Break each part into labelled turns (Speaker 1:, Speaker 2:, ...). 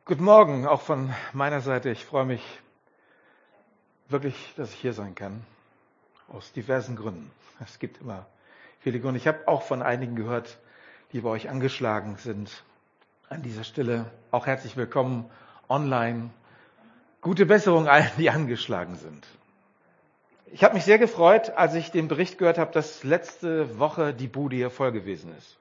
Speaker 1: Guten Morgen, auch von meiner Seite. Ich freue mich wirklich, dass ich hier sein kann. Aus diversen Gründen. Es gibt immer viele Gründe. Ich habe auch von einigen gehört, die bei euch angeschlagen sind. An dieser Stelle auch herzlich willkommen online. Gute Besserung allen, die angeschlagen sind. Ich habe mich sehr gefreut, als ich den Bericht gehört habe, dass letzte Woche die Bude hier voll gewesen ist.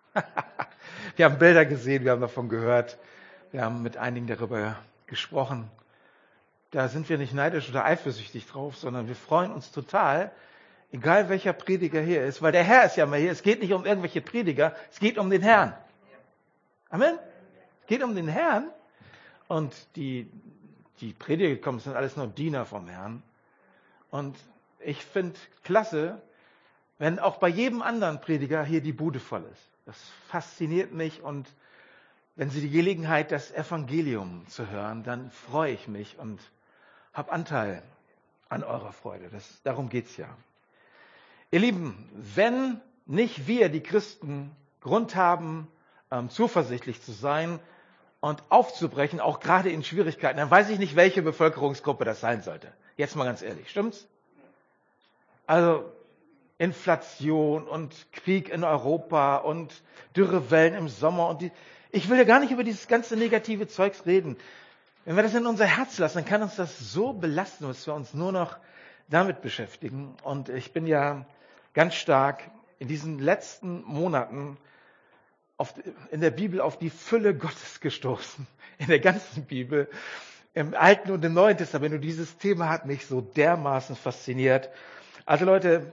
Speaker 1: Wir haben Bilder gesehen, wir haben davon gehört. Wir haben mit einigen darüber gesprochen. Da sind wir nicht neidisch oder eifersüchtig drauf, sondern wir freuen uns total, egal welcher Prediger hier ist, weil der Herr ist ja mal hier. Es geht nicht um irgendwelche Prediger, es geht um den Herrn. Amen? Es geht um den Herrn. Und die Prediger gekommen sind alles nur Diener vom Herrn. Und ich finde klasse, wenn auch bei jedem anderen Prediger hier die Bude voll ist. Das fasziniert mich, und wenn Sie die Gelegenheit, das Evangelium zu hören, dann freue ich mich und habe Anteil an eurer Freude. Darum geht's ja. Ihr Lieben, wenn nicht wir, die Christen, Grund haben, zuversichtlich zu sein und aufzubrechen, auch gerade in Schwierigkeiten, dann weiß ich nicht, welche Bevölkerungsgruppe das sein sollte. Jetzt mal ganz ehrlich, stimmt's? Also Inflation und Krieg in Europa und Dürrewellen im Sommer und ich will ja gar nicht über dieses ganze negative Zeugs reden. Wenn wir das in unser Herz lassen, dann kann uns das so belasten, dass wir uns nur noch damit beschäftigen. Und ich bin ja ganz stark in diesen letzten Monaten in der Bibel auf die Fülle Gottes gestoßen. In der ganzen Bibel, im Alten und im Neuen Testament. Und dieses Thema hat mich so dermaßen fasziniert. Also Leute,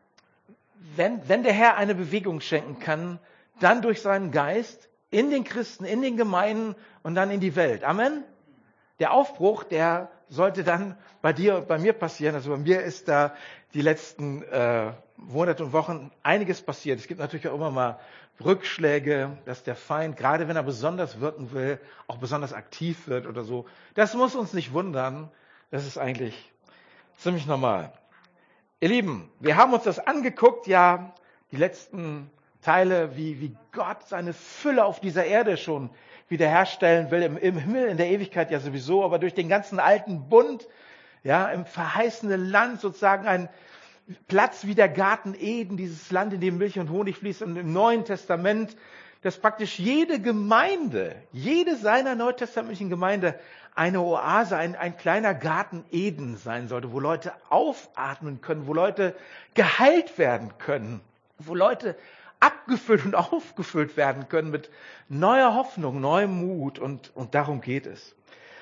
Speaker 1: wenn der Herr eine Bewegung schenken kann, dann durch seinen Geist in den Christen, in den Gemeinden und dann in die Welt. Amen? Der Aufbruch, der sollte dann bei dir und bei mir passieren. Also bei mir ist da die letzten Monate und Wochen einiges passiert. Es gibt natürlich auch immer mal Rückschläge, dass der Feind, gerade wenn er besonders wirken will, auch besonders aktiv wird oder so. Das muss uns nicht wundern. Das ist eigentlich ziemlich normal. Ihr Lieben, wir haben uns das angeguckt, ja, die letzten Teile, wie Gott seine Fülle auf dieser Erde schon wiederherstellen will, im Himmel, in der Ewigkeit ja sowieso, aber durch den ganzen alten Bund, ja, im verheißenen Land sozusagen ein Platz wie der Garten Eden, dieses Land, in dem Milch und Honig fließt, und im Neuen Testament, dass praktisch jede Gemeinde, jede seiner neutestamentlichen Gemeinde eine Oase, ein kleiner Garten Eden sein sollte, wo Leute aufatmen können, wo Leute geheilt werden können, wo Leute abgefüllt und aufgefüllt werden können mit neuer Hoffnung, neuem Mut, und darum geht es.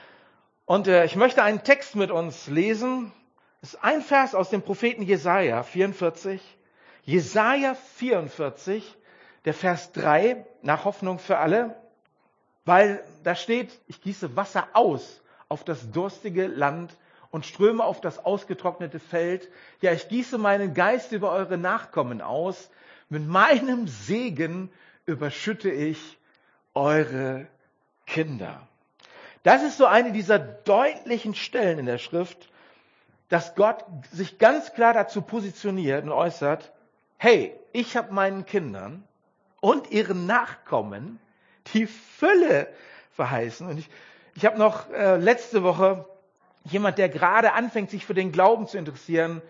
Speaker 1: Und ich möchte einen Text mit uns lesen. Das ist ein Vers aus dem Propheten Jesaja 44. Jesaja 44, der Vers 3, nach Hoffnung für alle, weil da steht: Ich gieße Wasser aus auf das durstige Land und ströme auf das ausgetrocknete Feld. Ja, ich gieße meinen Geist über eure Nachkommen aus. Mit meinem Segen überschütte ich eure Kinder. Das ist so eine dieser deutlichen Stellen in der Schrift, dass Gott sich ganz klar dazu positioniert und äußert: Hey, ich habe meinen Kindern und ihren Nachkommen die Fülle verheißen. Und ich habe noch letzte Woche jemand, der gerade anfängt, sich für den Glauben zu interessieren,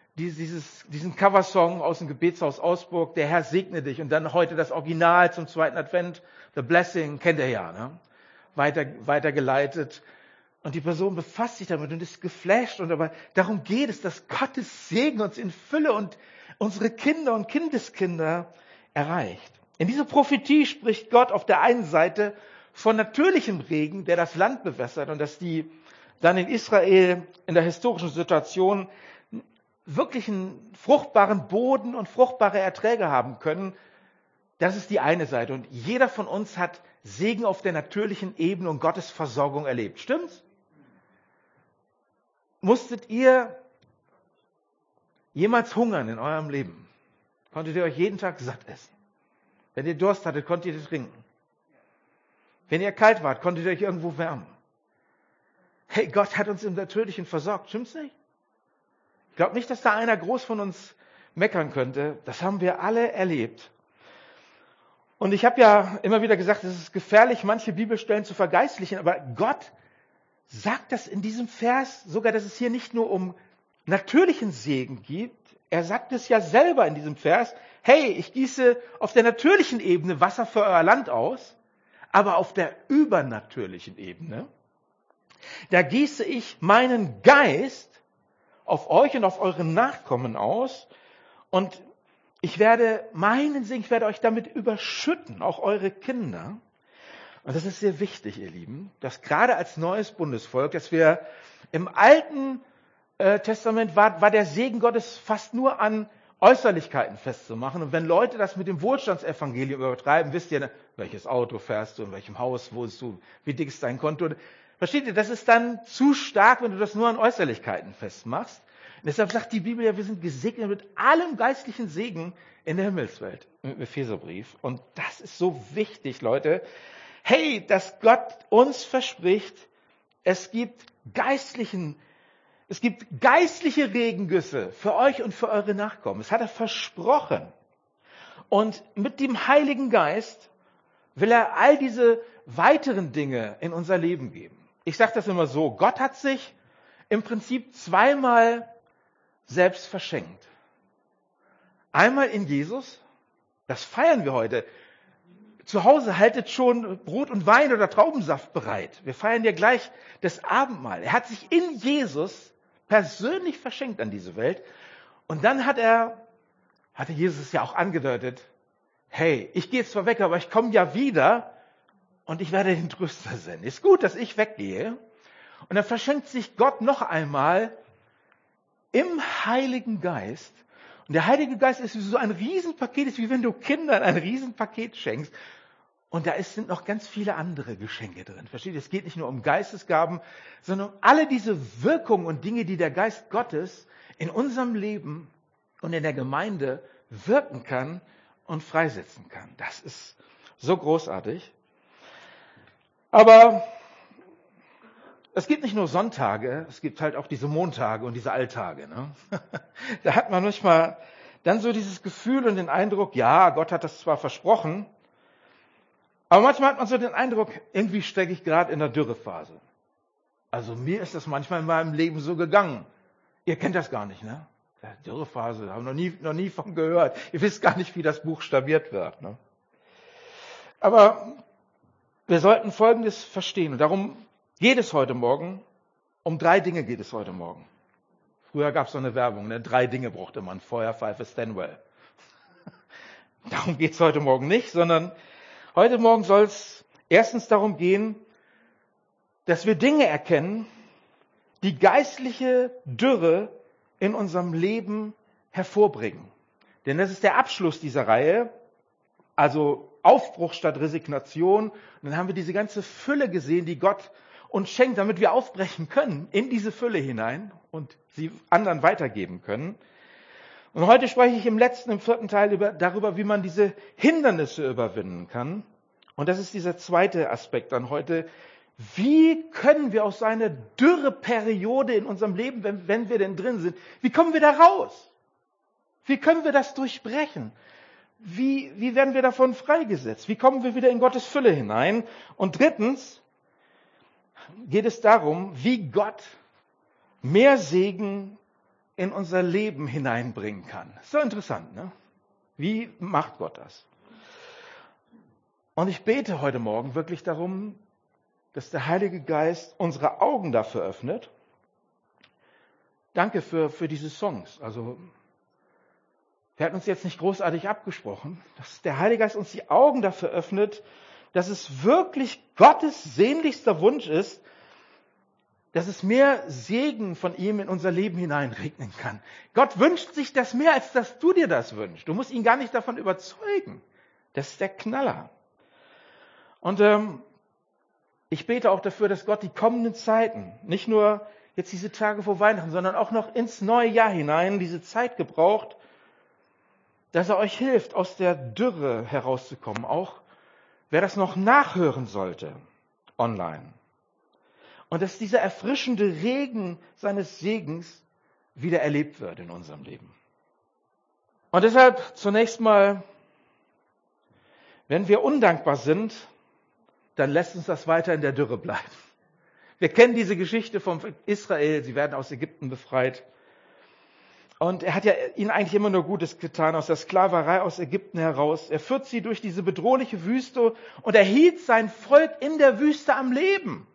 Speaker 1: diesen Coversong aus dem Gebetshaus Augsburg, Der Herr segne dich, und dann heute das Original zum zweiten Advent, The Blessing, kennt ihr ja, ne? Weitergeleitet. Und die Person befasst sich damit und ist geflasht. Aber darum geht es, dass Gottes Segen uns in Fülle und unsere Kinder und Kindeskinder erreicht. In dieser Prophetie spricht Gott auf der einen Seite von natürlichem Regen, der das Land bewässert, und dass die dann in Israel in der historischen Situation wirklich einen fruchtbaren Boden und fruchtbare Erträge haben können. Das ist die eine Seite. Und jeder von uns hat Segen auf der natürlichen Ebene und Gottes Versorgung erlebt. Stimmt's? Musstet ihr jemals hungern in eurem Leben? Konntet ihr euch jeden Tag satt essen? Wenn ihr Durst hattet, konntet ihr trinken. Wenn ihr kalt wart, konntet ihr euch irgendwo wärmen. Hey, Gott hat uns im Natürlichen versorgt. Stimmt's nicht? Ich glaube nicht, dass da einer groß von uns meckern könnte. Das haben wir alle erlebt. Und ich habe ja immer wieder gesagt, es ist gefährlich, manche Bibelstellen zu vergeistlichen, aber Gott sagt das in diesem Vers sogar, dass es hier nicht nur um natürlichen Segen gibt. Er sagt es ja selber in diesem Vers, hey, ich gieße auf der natürlichen Ebene Wasser für euer Land aus, aber auf der übernatürlichen Ebene, da gieße ich meinen Geist auf euch und auf eure Nachkommen aus und ich werde meinen Segen, ich werde euch damit überschütten, auch eure Kinder. Und das ist sehr wichtig, ihr Lieben, dass gerade als neues Bundesvolk, dass wir im Alten Testament war der Segen Gottes fast nur an Äußerlichkeiten festzumachen. Und wenn Leute das mit dem Wohlstandsevangelium übertreiben, wisst ihr, welches Auto fährst du, in welchem Haus wohnst du, wie dick ist dein Konto. Versteht ihr, das ist dann zu stark, wenn du das nur an Äußerlichkeiten festmachst. Und deshalb sagt die Bibel ja, wir sind gesegnet mit allem geistlichen Segen in der Himmelswelt, im Epheserbrief. Und das ist so wichtig, Leute. Hey, dass Gott uns verspricht, es gibt geistliche Regengüsse für euch und für eure Nachkommen. Das hat er versprochen. Und mit dem Heiligen Geist will er all diese weiteren Dinge in unser Leben geben. Ich sage das immer so, Gott hat sich im Prinzip zweimal selbst verschenkt. Einmal in Jesus, das feiern wir heute. Zu Hause haltet schon Brot und Wein oder Traubensaft bereit. Wir feiern ja gleich das Abendmahl. Er hat sich in Jesus persönlich verschenkt an diese Welt. Und dann hatte Jesus ja auch angedeutet, hey, ich gehe zwar weg, aber ich komme ja wieder und ich werde den Tröster senden. Ist gut, dass ich weggehe. Und dann verschenkt sich Gott noch einmal im Heiligen Geist. Und der Heilige Geist ist wie so ein Riesenpaket, ist wie wenn du Kindern ein Riesenpaket schenkst. Und da sind noch ganz viele andere Geschenke drin. Versteht ihr? Es geht nicht nur um Geistesgaben, sondern um alle diese Wirkungen und Dinge, die der Geist Gottes in unserem Leben und in der Gemeinde wirken kann und freisetzen kann. Das ist so großartig. Aber es gibt nicht nur Sonntage, es gibt halt auch diese Montage und diese Alltage. Ne? Da hat man manchmal dann so dieses Gefühl und den Eindruck, ja, Gott hat das zwar versprochen, aber manchmal hat man so den Eindruck, irgendwie stecke ich gerade in der Dürrephase. Also mir ist das manchmal in meinem Leben so gegangen. Ihr kennt das gar nicht, ne? Dürrephase, haben noch nie von gehört. Ihr wisst gar nicht, wie das buchstabiert wird. Ne? Aber wir sollten Folgendes verstehen. Und darum geht es heute Morgen. Um 3 Dinge geht es heute Morgen. Früher gab es so eine Werbung, ne? 3 Dinge brauchte man. Feuer, Pfeife, Stanwell. Darum geht es heute Morgen nicht, sondern heute Morgen soll es erstens darum gehen, dass wir Dinge erkennen, die geistliche Dürre in unserem Leben hervorbringen. Denn das ist der Abschluss dieser Reihe, also Aufbruch statt Resignation. Und dann haben wir diese ganze Fülle gesehen, die Gott uns schenkt, damit wir aufbrechen können in diese Fülle hinein und sie anderen weitergeben können. Und heute spreche ich im 4. Teil darüber, wie man diese Hindernisse überwinden kann. Und das ist dieser zweite Aspekt dann heute. Wie können wir aus einer Dürreperiode in unserem Leben, wenn wir denn drin sind, wie kommen wir da raus? Wie können wir das durchbrechen? Wie werden wir davon freigesetzt? Wie kommen wir wieder in Gottes Fülle hinein? Und drittens geht es darum, wie Gott mehr Segen in unser Leben hineinbringen kann. So interessant, ne? Wie macht Gott das? Und ich bete heute Morgen wirklich darum, dass der Heilige Geist unsere Augen dafür öffnet. Danke für diese Songs. Also, wir hatten uns jetzt nicht großartig abgesprochen, dass der Heilige Geist uns die Augen dafür öffnet, dass es wirklich Gottes sehnlichster Wunsch ist, dass es mehr Segen von ihm in unser Leben hineinregnen kann. Gott wünscht sich das mehr, als dass du dir das wünschst. Du musst ihn gar nicht davon überzeugen. Das ist der Knaller. Und ich bete auch dafür, dass Gott die kommenden Zeiten, nicht nur jetzt diese Tage vor Weihnachten, sondern auch noch ins neue Jahr hinein, diese Zeit gebraucht, dass er euch hilft, aus der Dürre herauszukommen. Auch wer das noch nachhören sollte, online. Und dass dieser erfrischende Regen seines Segens wieder erlebt wird in unserem Leben. Und deshalb zunächst mal, Wenn wir undankbar sind, dann lässt uns das weiter in der Dürre bleiben. Wir kennen diese Geschichte von Israel, sie werden aus Ägypten befreit. Und er hat ja ihnen eigentlich immer nur Gutes getan, aus der Sklaverei aus Ägypten heraus. Er führt sie durch diese bedrohliche Wüste und er hielt sein Volk in der Wüste am Leben.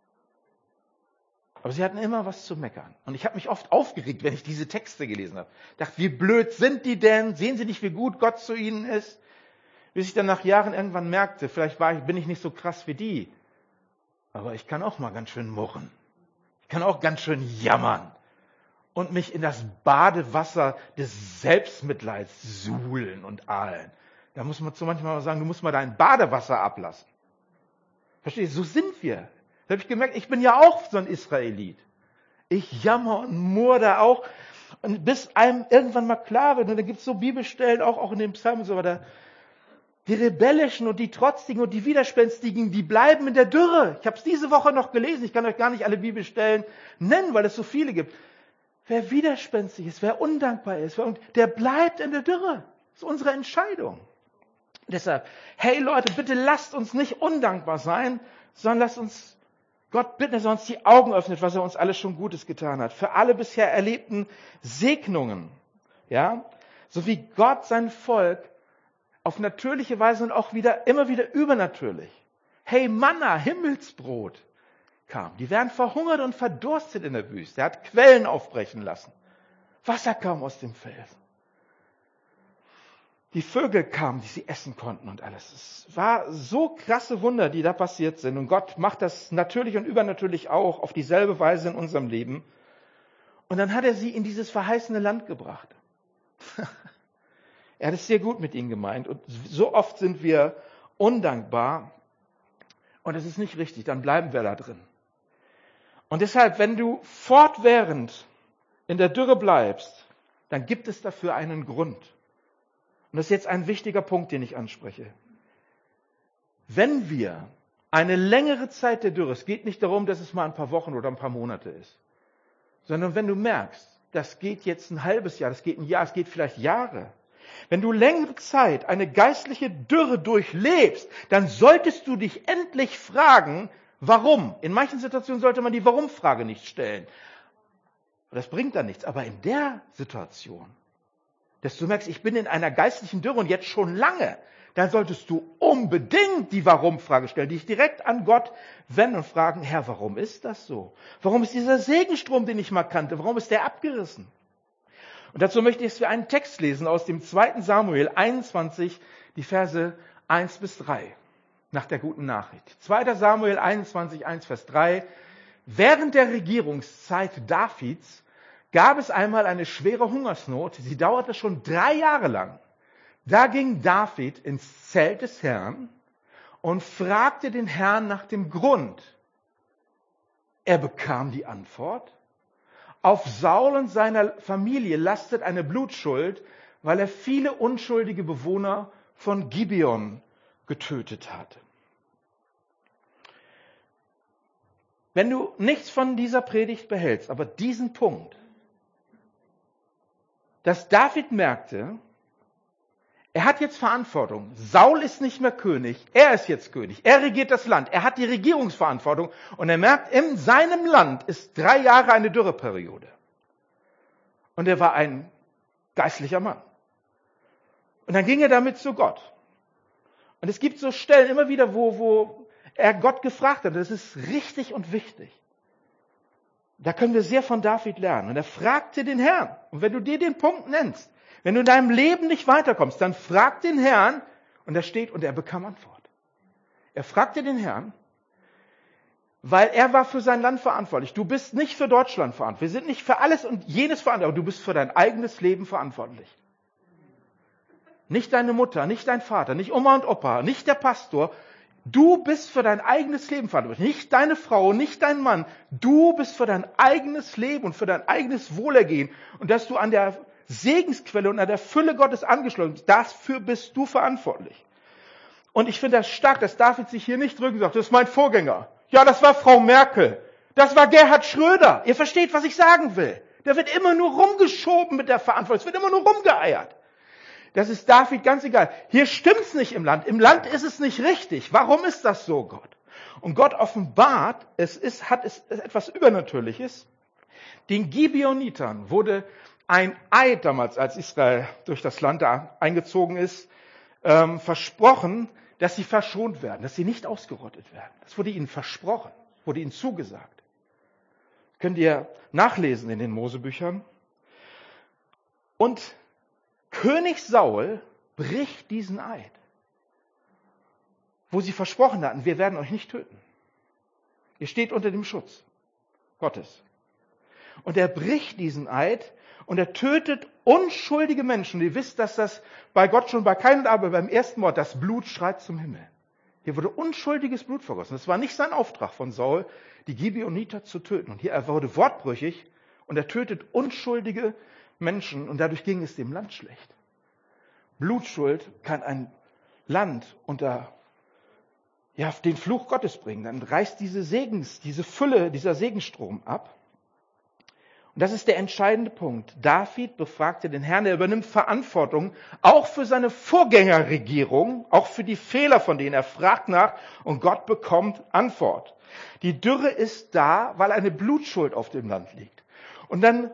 Speaker 1: Aber sie hatten immer was zu meckern. Und ich habe mich oft aufgeregt, wenn ich diese Texte gelesen habe. Ich dachte, wie blöd sind die denn? Sehen sie nicht, wie gut Gott zu ihnen ist? Bis ich dann nach Jahren irgendwann merkte, vielleicht bin ich nicht so krass wie die. Aber ich kann auch mal ganz schön murren. Ich kann auch ganz schön jammern. Und mich in das Badewasser des Selbstmitleids suhlen und ahlen. Da muss man so manchmal sagen, du musst mal dein Badewasser ablassen. Verstehst du? So sind wir. Da habe ich gemerkt, ich bin ja auch so ein Israelit. Ich jammer und murre da auch. Und bis einem irgendwann mal klar wird, und da gibt es so Bibelstellen, auch in den Psalmen und so weiter, die Rebellischen und die Trotzigen und die Widerspenstigen, die bleiben in der Dürre. Ich habe es diese Woche noch gelesen. Ich kann euch gar nicht alle Bibelstellen nennen, weil es so viele gibt. Wer widerspenstig ist, wer undankbar ist, der bleibt in der Dürre. Das ist unsere Entscheidung. Deshalb, hey Leute, bitte lasst uns nicht undankbar sein, sondern lasst uns Gott bitten, dass er uns die Augen öffnet, was er uns alles schon Gutes getan hat. Für alle bisher erlebten Segnungen, ja, so wie Gott sein Volk auf natürliche Weise und auch immer wieder übernatürlich. Hey Manna, Himmelsbrot kam. Die werden verhungert und verdurstet in der Wüste. Er hat Quellen aufbrechen lassen. Wasser kam aus dem Felsen. Die Vögel kamen, die sie essen konnten und alles. Es war so krasse Wunder, die da passiert sind. Und Gott macht das natürlich und übernatürlich auch auf dieselbe Weise in unserem Leben. Und dann hat er sie in dieses verheißene Land gebracht. Er hat es sehr gut mit ihnen gemeint. Und so oft sind wir undankbar. Und es ist nicht richtig, dann bleiben wir da drin. Und deshalb, wenn du fortwährend in der Dürre bleibst, dann gibt es dafür einen Grund. Und das ist jetzt ein wichtiger Punkt, den ich anspreche. Wenn wir eine längere Zeit der Dürre, es geht nicht darum, dass es mal ein paar Wochen oder ein paar Monate ist, sondern wenn du merkst, das geht jetzt ein halbes Jahr, das geht ein Jahr, es geht vielleicht Jahre. Wenn du längere Zeit eine geistliche Dürre durchlebst, dann solltest du dich endlich fragen, warum? In manchen Situationen sollte man die Warum-Frage nicht stellen. Das bringt dann nichts. Aber in der Situation, dass du merkst, ich bin in einer geistlichen Dürre und jetzt schon lange, dann solltest du unbedingt die Warum-Frage stellen, dich direkt an Gott wenden und fragen, Herr, warum ist das so? Warum ist dieser Segenstrom, den ich mal kannte, warum ist der abgerissen? Und dazu möchte ich, dass wir einen Text lesen aus dem 2. Samuel 21, die Verse 1 bis 3, nach der guten Nachricht. 2. Samuel 21, 1 Vers 3. Während der Regierungszeit Davids gab es einmal eine schwere Hungersnot. Sie dauerte schon 3 Jahre lang. Da ging David ins Zelt des Herrn und fragte den Herrn nach dem Grund. Er bekam die Antwort: Auf Saul und seiner Familie lastet eine Blutschuld, weil er viele unschuldige Bewohner von Gibeon getötet hatte. Wenn du nichts von dieser Predigt behältst, aber diesen Punkt, dass David merkte, er hat jetzt Verantwortung. Saul ist nicht mehr König, er ist jetzt König. Er regiert das Land, er hat die Regierungsverantwortung und er merkt, in seinem Land ist 3 Jahre eine Dürreperiode. Und er war ein geistlicher Mann. Und dann ging er damit zu Gott. Und es gibt so Stellen immer wieder, wo er Gott gefragt hat. Das ist richtig und wichtig. Da können wir sehr von David lernen. Und er fragte den Herrn. Und wenn du dir den Punkt nennst, wenn du in deinem Leben nicht weiterkommst, dann frag den Herrn. Und da steht, und er bekam Antwort. Er fragte den Herrn, weil er war für sein Land verantwortlich. Du bist nicht für Deutschland verantwortlich. Wir sind nicht für alles und jenes verantwortlich. Du bist für dein eigenes Leben verantwortlich. Nicht deine Mutter, nicht dein Vater, nicht Oma und Opa, nicht der Pastor. Du bist für dein eigenes Leben verantwortlich. Nicht deine Frau, nicht dein Mann. Du bist für dein eigenes Leben und für dein eigenes Wohlergehen. Und dass du an der Segensquelle und an der Fülle Gottes angeschlossen bist, dafür bist du verantwortlich. Und ich finde das stark, dass David sich hier nicht drücken sagt, das ist mein Vorgänger. Ja, das war Frau Merkel. Das war Gerhard Schröder. Ihr versteht, was ich sagen will. Da wird immer nur rumgeschoben mit der Verantwortung. Es wird immer nur rumgeeiert. Das ist David ganz egal. Hier stimmt's nicht im Land. Im Land ist es nicht richtig. Warum ist das so, Gott? Und Gott offenbart, es ist etwas Übernatürliches. Den Gibeonitern wurde ein Eid damals, als Israel durch das Land da eingezogen ist, versprochen, dass sie verschont werden, dass sie nicht ausgerottet werden. Das wurde ihnen versprochen, wurde ihnen zugesagt. Könnt ihr nachlesen in den Mosebüchern. Und König Saul bricht diesen Eid, wo sie versprochen hatten, wir werden euch nicht töten. Ihr steht unter dem Schutz Gottes. Und er bricht diesen Eid und er tötet unschuldige Menschen. Ihr wisst, dass das bei Gott schon bei keinem, aber beim ersten Mord, das Blut schreit zum Himmel. Hier wurde unschuldiges Blut vergossen. Das war nicht sein Auftrag von Saul, die Gibeoniter zu töten. Und hier er wurde wortbrüchig und er tötet unschuldige Menschen und dadurch ging es dem Land schlecht. Blutschuld kann ein Land unter den Fluch Gottes bringen. Dann reißt diese Fülle, dieser Segenstrom ab. Und das ist der entscheidende Punkt. David befragte den Herrn, er übernimmt Verantwortung, auch für seine Vorgängerregierung, auch für die Fehler, von denen er fragt nach, und Gott bekommt Antwort. Die Dürre ist da, weil eine Blutschuld auf dem Land liegt. Und dann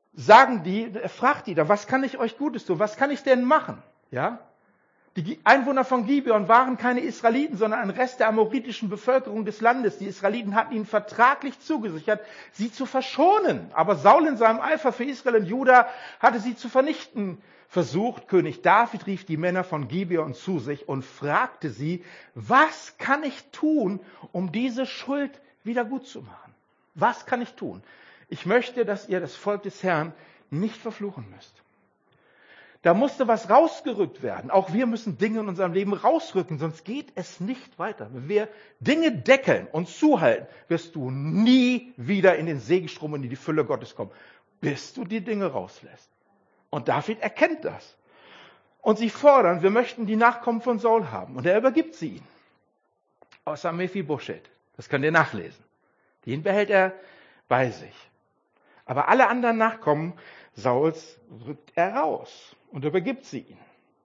Speaker 1: er fragt die da, was kann ich euch Gutes tun? Was kann ich denn machen? Ja? Die Einwohner von Gibeon waren keine Israeliten, sondern ein Rest der amoritischen Bevölkerung des Landes. Die Israeliten hatten ihnen vertraglich zugesichert, sie zu verschonen. Aber Saul in seinem Eifer für Israel und Juda hatte sie zu vernichten versucht. König David rief die Männer von Gibeon zu sich und fragte sie, was kann ich tun, um diese Schuld wieder gut zu machen? Was kann ich tun? Ich möchte, dass ihr das Volk des Herrn nicht verfluchen müsst. Da musste was rausgerückt werden. Auch wir müssen Dinge in unserem Leben rausrücken, sonst geht es nicht weiter. Wenn wir Dinge deckeln und zuhalten, wirst du nie wieder in den Segenstrom und in die Fülle Gottes kommen, bis du die Dinge rauslässt. Und David erkennt das. Und sie fordern, wir möchten die Nachkommen von Saul haben. Und er übergibt sie ihnen. Außer Mephibosheth. Das könnt ihr nachlesen. Den behält er bei sich. Aber alle anderen Nachkommen Sauls rückt er raus und übergibt sie ihnen.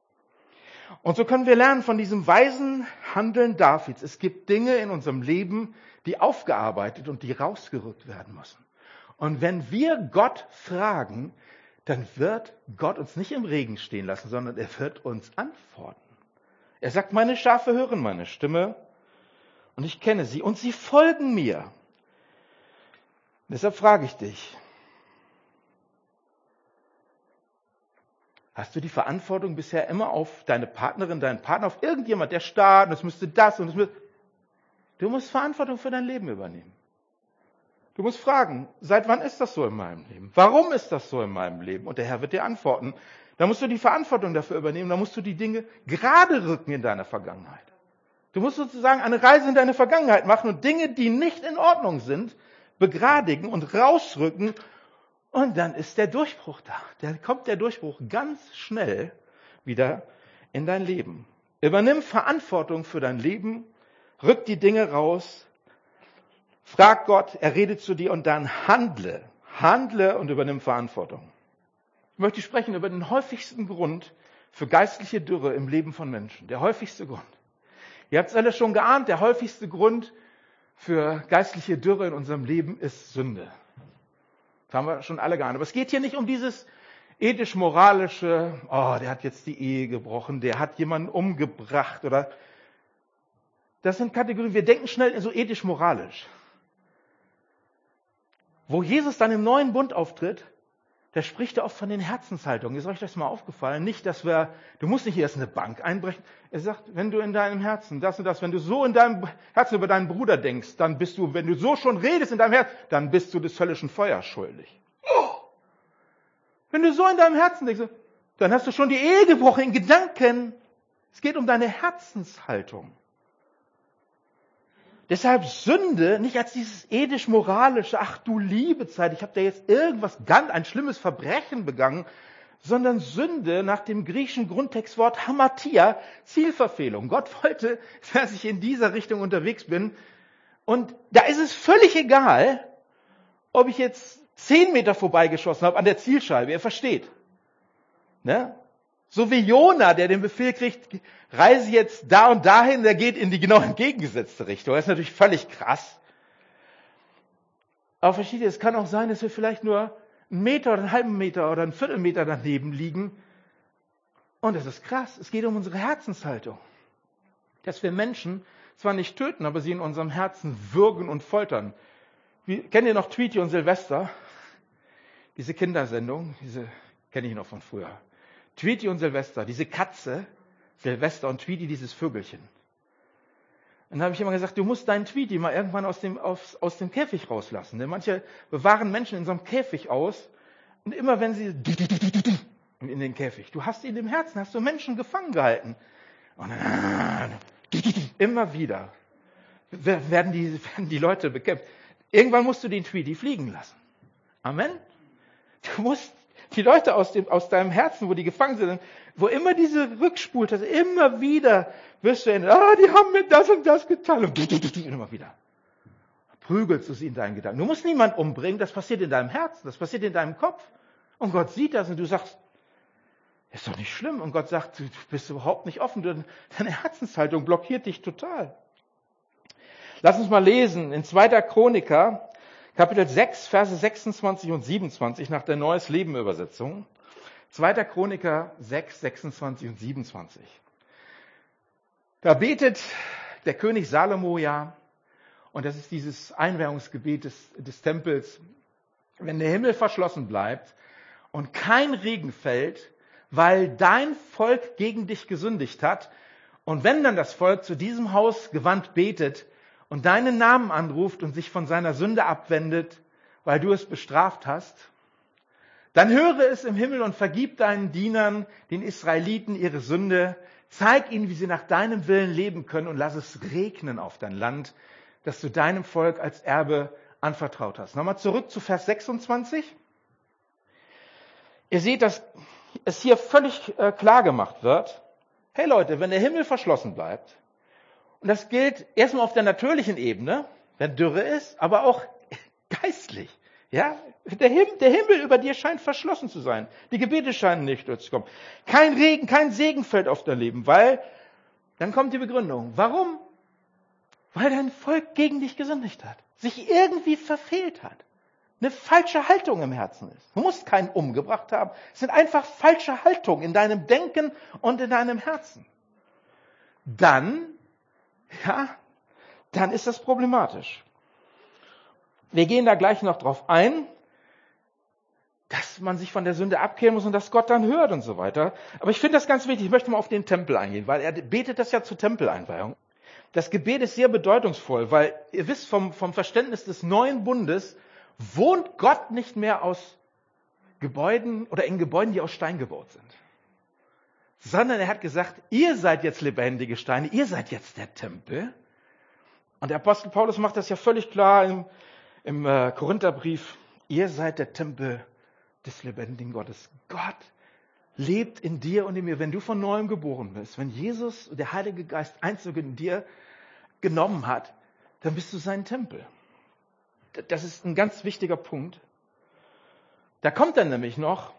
Speaker 1: Und so können wir lernen von diesem weisen Handeln Davids. Es gibt Dinge in unserem Leben, die aufgearbeitet und die rausgerückt werden müssen. Und wenn wir Gott fragen, dann wird Gott uns nicht im Regen stehen lassen, sondern er wird uns antworten. Er sagt, meine Schafe hören meine Stimme und ich kenne sie und sie folgen mir. Deshalb frage ich dich, hast du die Verantwortung bisher immer auf deine Partnerin, deinen Partner, auf irgendjemand, der Staat, und es müsste das und es müsste... Du musst Verantwortung für dein Leben übernehmen. Du musst fragen, seit wann ist das so in meinem Leben? Warum ist das so in meinem Leben? Und der Herr wird dir antworten. Da musst du die Verantwortung dafür übernehmen, da musst du die Dinge gerade rücken in deiner Vergangenheit. Du musst sozusagen eine Reise in deine Vergangenheit machen und Dinge, die nicht in Ordnung sind, begradigen und rausrücken. Und dann ist der Durchbruch da. Dann kommt der Durchbruch ganz schnell wieder in dein Leben. Übernimm Verantwortung für dein Leben, rück die Dinge raus, frag Gott, er redet zu dir und dann handle. Handle und übernimm Verantwortung. Ich möchte sprechen über den häufigsten Grund für geistliche Dürre im Leben von Menschen. Der häufigste Grund. Ihr habt es alle schon geahnt, der häufigste Grund für geistliche Dürre in unserem Leben ist Sünde. Das haben wir schon alle geahnt. Aber es geht hier nicht um dieses ethisch-moralische, der hat jetzt die Ehe gebrochen, der hat jemanden umgebracht oder... Das sind Kategorien, wir denken schnell so ethisch-moralisch. Wo Jesus dann im neuen Bund auftritt, da spricht er oft von den Herzenshaltungen. Ist euch das mal aufgefallen? Nicht, du musst nicht erst eine Bank einbrechen. Er sagt, wenn du in deinem Herzen das und das, wenn du so in deinem Herzen über deinen Bruder denkst, dann bist du, wenn du so schon redest in deinem Herzen, dann bist du des höllischen Feuers schuldig. Wenn du so in deinem Herzen denkst, dann hast du schon die Ehe gebrochen in Gedanken. Es geht um deine Herzenshaltung. Deshalb Sünde nicht als dieses ethisch-moralische, ach du liebe Zeit, ich habe da jetzt ein schlimmes Verbrechen begangen, sondern Sünde nach dem griechischen Grundtextwort Hamatia, Zielverfehlung. Gott wollte, dass ich in dieser Richtung unterwegs bin. Und da ist es völlig egal, ob ich jetzt 10 Meter vorbeigeschossen habe an der Zielscheibe, ihr versteht. Ne? So wie Jona, der den Befehl kriegt, reise jetzt da und dahin, der geht in die genau entgegengesetzte Richtung. Das ist natürlich völlig krass. Aber versteht ihr, es kann auch sein, dass wir vielleicht nur 1 Meter oder einen halben Meter oder einen Viertelmeter daneben liegen. Und das ist krass. Es geht um unsere Herzenshaltung. Dass wir Menschen zwar nicht töten, aber sie in unserem Herzen würgen und foltern. Kennt ihr noch Tweety und Silvester? Diese Kindersendung, diese kenne ich noch von früher. Tweety und Silvester, diese Katze, Silvester und Tweety, dieses Vögelchen. Und dann habe ich immer gesagt, du musst deinen Tweety mal irgendwann aus dem Käfig rauslassen. Denn manche bewahren Menschen in so einem Käfig aus und immer wenn sie in den Käfig, du hast ihn im Herzen, hast du Menschen gefangen gehalten. Und dann immer wieder werden die Leute bekämpft. Irgendwann musst du den Tweety fliegen lassen. Amen. Du musst die Leute aus deinem Herzen, wo die gefangen sind, wo immer diese Rückspultaste, immer wieder wirst du erinnern, die haben mir das und das getan. Und immer wieder. Prügelst du sie in deinen Gedanken. Du musst niemanden umbringen, das passiert in deinem Herzen, das passiert in deinem Kopf. Und Gott sieht das und du sagst, ist doch nicht schlimm. Und Gott sagt, du bist überhaupt nicht offen, deine Herzenshaltung blockiert dich total. Lass uns mal lesen in 2. Chroniker, Kapitel 6, Verse 26 und 27 nach der Neues Leben Übersetzung. 2. Chroniker 6, 26 und 27. Da betet der König Salomo ja, und das ist dieses Einweihungsgebet des Tempels, wenn der Himmel verschlossen bleibt und kein Regen fällt, weil dein Volk gegen dich gesündigt hat, und wenn dann das Volk zu diesem Haus gewandt betet und deinen Namen anruft und sich von seiner Sünde abwendet, weil du es bestraft hast, dann höre es im Himmel und vergib deinen Dienern, den Israeliten, ihre Sünde. Zeig ihnen, wie sie nach deinem Willen leben können und lass es regnen auf dein Land, das du deinem Volk als Erbe anvertraut hast. Nochmal zurück zu Vers 26. Ihr seht, dass es hier völlig klar gemacht wird. Hey Leute, wenn der Himmel verschlossen bleibt, und das gilt erstmal auf der natürlichen Ebene, wenn Dürre ist, aber auch geistlich. Ja, der Himmel über dir scheint verschlossen zu sein. Die Gebete scheinen nicht durchzukommen. Kein Regen, kein Segen fällt auf dein Leben, weil, dann kommt die Begründung. Warum? Weil dein Volk gegen dich gesündigt hat, sich irgendwie verfehlt hat, eine falsche Haltung im Herzen ist. Du musst keinen umgebracht haben. Es sind einfach falsche Haltungen in deinem Denken und in deinem Herzen. Dann ist das problematisch. Wir gehen da gleich noch drauf ein, dass man sich von der Sünde abkehren muss und dass Gott dann hört und so weiter. Aber ich finde das ganz wichtig. Ich möchte mal auf den Tempel eingehen, weil er betet das ja zur Tempeleinweihung. Das Gebet ist sehr bedeutungsvoll, weil ihr wisst vom Verständnis des neuen Bundes, wohnt Gott nicht mehr aus Gebäuden oder in Gebäuden, die aus Stein gebaut sind. Sondern er hat gesagt, ihr seid jetzt lebendige Steine, ihr seid jetzt der Tempel. Und der Apostel Paulus macht das ja völlig klar im Korintherbrief. Ihr seid der Tempel des lebendigen Gottes. Gott lebt in dir und in mir. Wenn du von Neuem geboren bist, wenn Jesus, der Heilige Geist, Einzug in dir genommen hat, dann bist du sein Tempel. Das ist ein ganz wichtiger Punkt. Da kommt dann nämlich noch,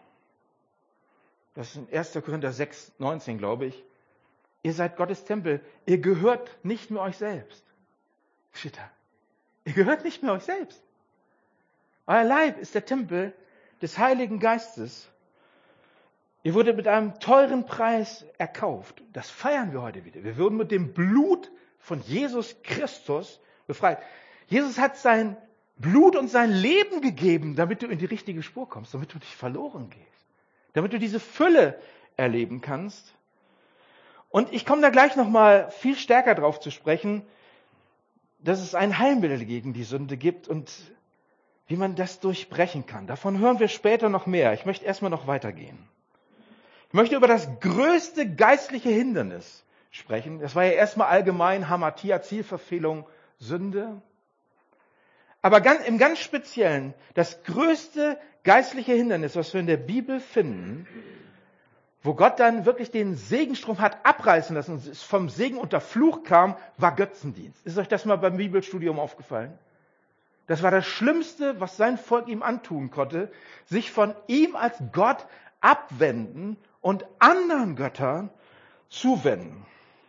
Speaker 1: das ist in 1. Korinther 6, 19, glaube ich, ihr seid Gottes Tempel, ihr gehört nicht mehr euch selbst. Steht da. Ihr gehört nicht mehr euch selbst. Euer Leib ist der Tempel des Heiligen Geistes. Ihr wurdet mit einem teuren Preis erkauft. Das feiern wir heute wieder. Wir wurden mit dem Blut von Jesus Christus befreit. Jesus hat sein Blut und sein Leben gegeben, damit du in die richtige Spur kommst, damit du nicht verloren gehst, damit du diese Fülle erleben kannst. Und ich komme da gleich nochmal viel stärker drauf zu sprechen, dass es ein Heilmittel gegen die Sünde gibt und wie man das durchbrechen kann. Davon hören wir später noch mehr. Ich möchte erstmal noch weitergehen. Ich möchte über das größte geistliche Hindernis sprechen. Das war ja erstmal allgemein Hamatia, Zielverfehlung, Sünde. Aber im ganz Speziellen, das größte geistliche Hindernis, was wir in der Bibel finden, wo Gott dann wirklich den Segenstrom hat abreißen lassen und es vom Segen unter Fluch kam, war Götzendienst. Ist euch das mal beim Bibelstudium aufgefallen? Das war das Schlimmste, was sein Volk ihm antun konnte, sich von ihm als Gott abwenden und anderen Göttern zuwenden.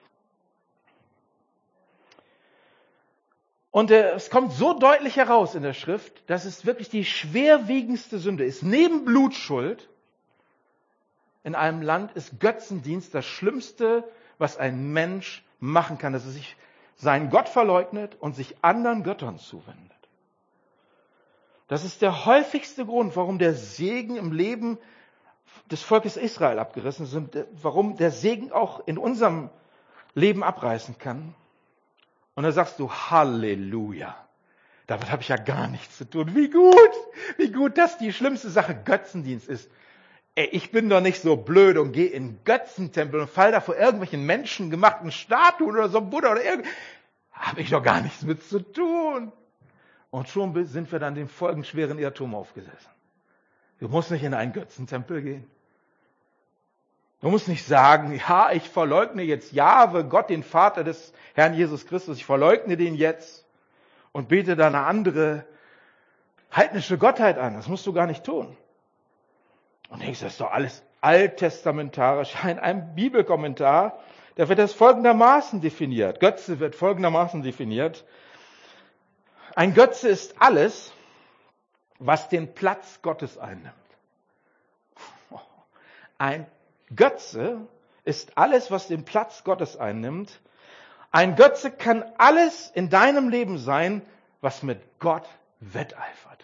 Speaker 1: Und es kommt so deutlich heraus in der Schrift, dass es wirklich die schwerwiegendste Sünde ist. Neben Blutschuld in einem Land ist Götzendienst das Schlimmste, was ein Mensch machen kann, dass er sich seinen Gott verleugnet und sich anderen Göttern zuwendet. Das ist der häufigste Grund, warum der Segen im Leben des Volkes Israel abgerissen ist, warum der Segen auch in unserem Leben abreißen kann. Und da sagst du, Halleluja, damit habe ich ja gar nichts zu tun. Wie gut, dass die schlimmste Sache Götzendienst ist. Ey, ich bin doch nicht so blöd und gehe in Götzentempel und fall da vor irgendwelchen menschengemachten Statuen oder so einem Buddha oder irgend. Habe ich doch gar nichts mit zu tun. Und schon sind wir dann dem folgenschweren Irrtum aufgesessen. Du musst nicht in einen Götzentempel gehen. Du musst nicht sagen, ja, ich verleugne jetzt Jahwe, Gott, den Vater des Herrn Jesus Christus, ich verleugne den jetzt und bete da eine andere heidnische Gottheit an. Das musst du gar nicht tun. Und denkst, das ist doch alles alttestamentarisch. In einem Bibelkommentar, da wird das folgendermaßen definiert. Götze wird folgendermaßen definiert. Ein Götze ist alles, was den Platz Gottes einnimmt. Ein Götze ist alles, was den Platz Gottes einnimmt. Ein Götze kann alles in deinem Leben sein, was mit Gott wetteifert.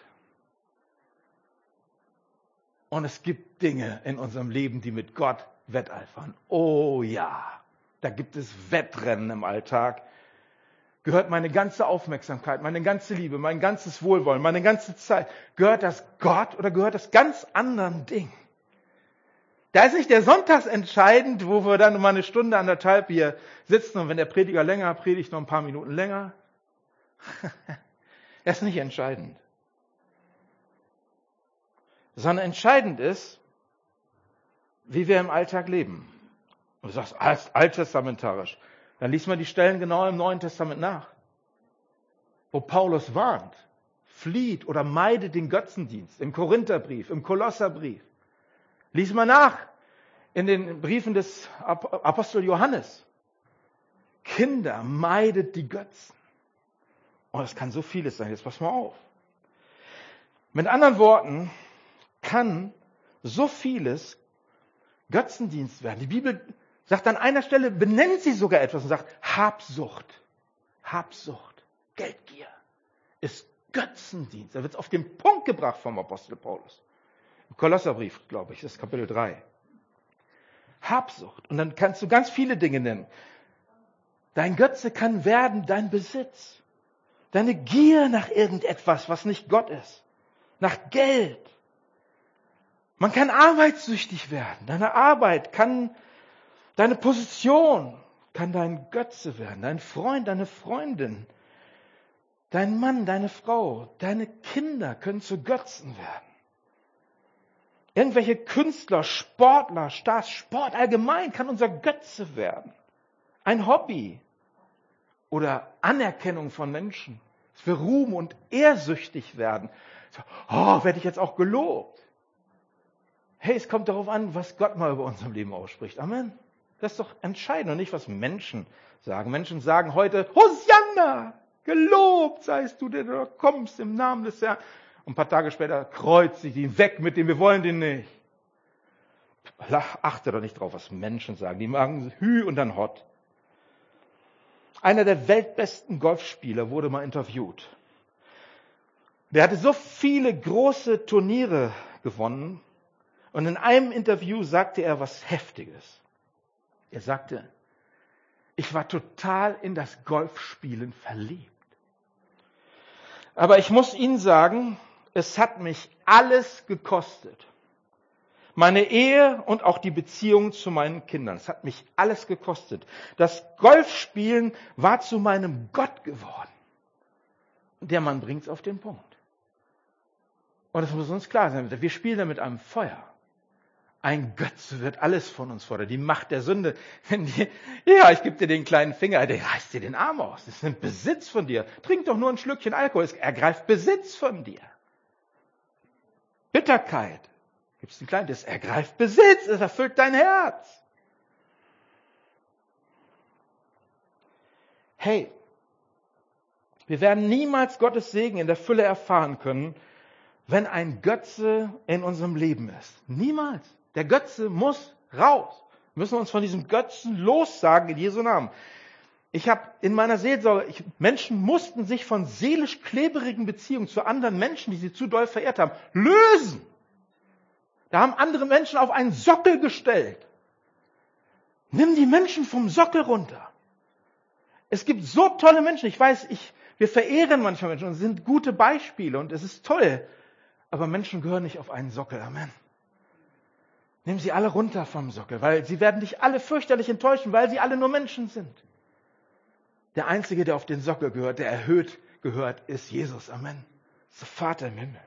Speaker 1: Und es gibt Dinge in unserem Leben, die mit Gott wetteifern. Oh ja, da gibt es Wettrennen im Alltag. Gehört meine ganze Aufmerksamkeit, meine ganze Liebe, mein ganzes Wohlwollen, meine ganze Zeit, gehört das Gott oder gehört das ganz anderen Dingen? Da ist nicht der Sonntag entscheidend, wo wir dann mal eine Stunde, anderthalb hier sitzen und wenn der Prediger länger predigt, noch ein paar Minuten länger. Das ist nicht entscheidend. Sondern entscheidend ist, wie wir im Alltag leben. Und du sagst, alttestamentarisch. Dann liest man die Stellen genau im Neuen Testament nach. Wo Paulus warnt, flieht oder meidet den Götzendienst. Im Korintherbrief, im Kolosserbrief. Lies mal nach in den Briefen des Apostel Johannes. Kinder, meidet die Götzen. Und das kann so vieles sein. Jetzt pass mal auf. Mit anderen Worten kann so vieles Götzendienst werden. Die Bibel sagt an einer Stelle, benennt sie sogar etwas und sagt, Habsucht, Geldgier ist Götzendienst. Da wird es auf den Punkt gebracht vom Apostel Paulus. Im Kolosserbrief, glaube ich, das ist Kapitel 3. Habsucht. Und dann kannst du ganz viele Dinge nennen. Dein Götze kann werden dein Besitz. Deine Gier nach irgendetwas, was nicht Gott ist. Nach Geld. Man kann arbeitssüchtig werden. Deine Arbeit kann, deine Position kann dein Götze werden. Dein Freund, deine Freundin. Dein Mann, deine Frau. Deine Kinder können zu Götzen werden. Irgendwelche Künstler, Sportler, Sport allgemein kann unser Götze werden. Ein Hobby oder Anerkennung von Menschen. Dass wir Ruhm und ehrsüchtig werden. Oh, werde ich jetzt auch gelobt? Hey, es kommt darauf an, was Gott mal über unserem Leben ausspricht. Amen. Das ist doch entscheidend und nicht, was Menschen sagen. Menschen sagen heute, Hosianna, gelobt seist du, der du kommst im Namen des Herrn. Und ein paar Tage später kreuzt sich ihn weg mit dem, wir wollen den nicht. Achte doch nicht drauf, was Menschen sagen. Die machen Hü und dann Hott. Einer der weltbesten Golfspieler wurde mal interviewt. Der hatte so viele große Turniere gewonnen. Und in einem Interview sagte er was Heftiges. Er sagte, ich war total in das Golfspielen verliebt. Aber ich muss Ihnen sagen, es hat mich alles gekostet. Meine Ehe und auch die Beziehung zu meinen Kindern. Es hat mich alles gekostet. Das Golfspielen war zu meinem Gott geworden. Und der Mann bringt es auf den Punkt. Und das muss uns klar sein. Wir spielen da mit einem Feuer. Ein Götze wird alles von uns fordern. Die Macht der Sünde. Ich gebe dir den kleinen Finger, der reißt dir den Arm aus. Das nimmt Besitz von dir. Trink doch nur ein Schlückchen Alkohol. Er greift Besitz von dir. Bitterkeit, Gibt es einen kleinen, das ergreift Besitz, es erfüllt dein Herz. Hey, wir werden niemals Gottes Segen in der Fülle erfahren können, wenn ein Götze in unserem Leben ist. Niemals. Der Götze muss raus. Wir müssen uns von diesem Götzen lossagen in Jesu Namen. Ich habe in meiner Seelsorge, Menschen mussten sich von seelisch kleberigen Beziehungen zu anderen Menschen, die sie zu doll verehrt haben, lösen. Da haben andere Menschen auf einen Sockel gestellt. Nimm die Menschen vom Sockel runter. Es gibt so tolle Menschen. Ich weiß, wir verehren manchmal Menschen und sind gute Beispiele und es ist toll. Aber Menschen gehören nicht auf einen Sockel. Amen. Nimm sie alle runter vom Sockel, weil sie werden dich alle fürchterlich enttäuschen, weil sie alle nur Menschen sind. Der Einzige, der auf den Sockel gehört, der erhöht gehört, ist Jesus. Amen. Das ist der Vater im Himmel.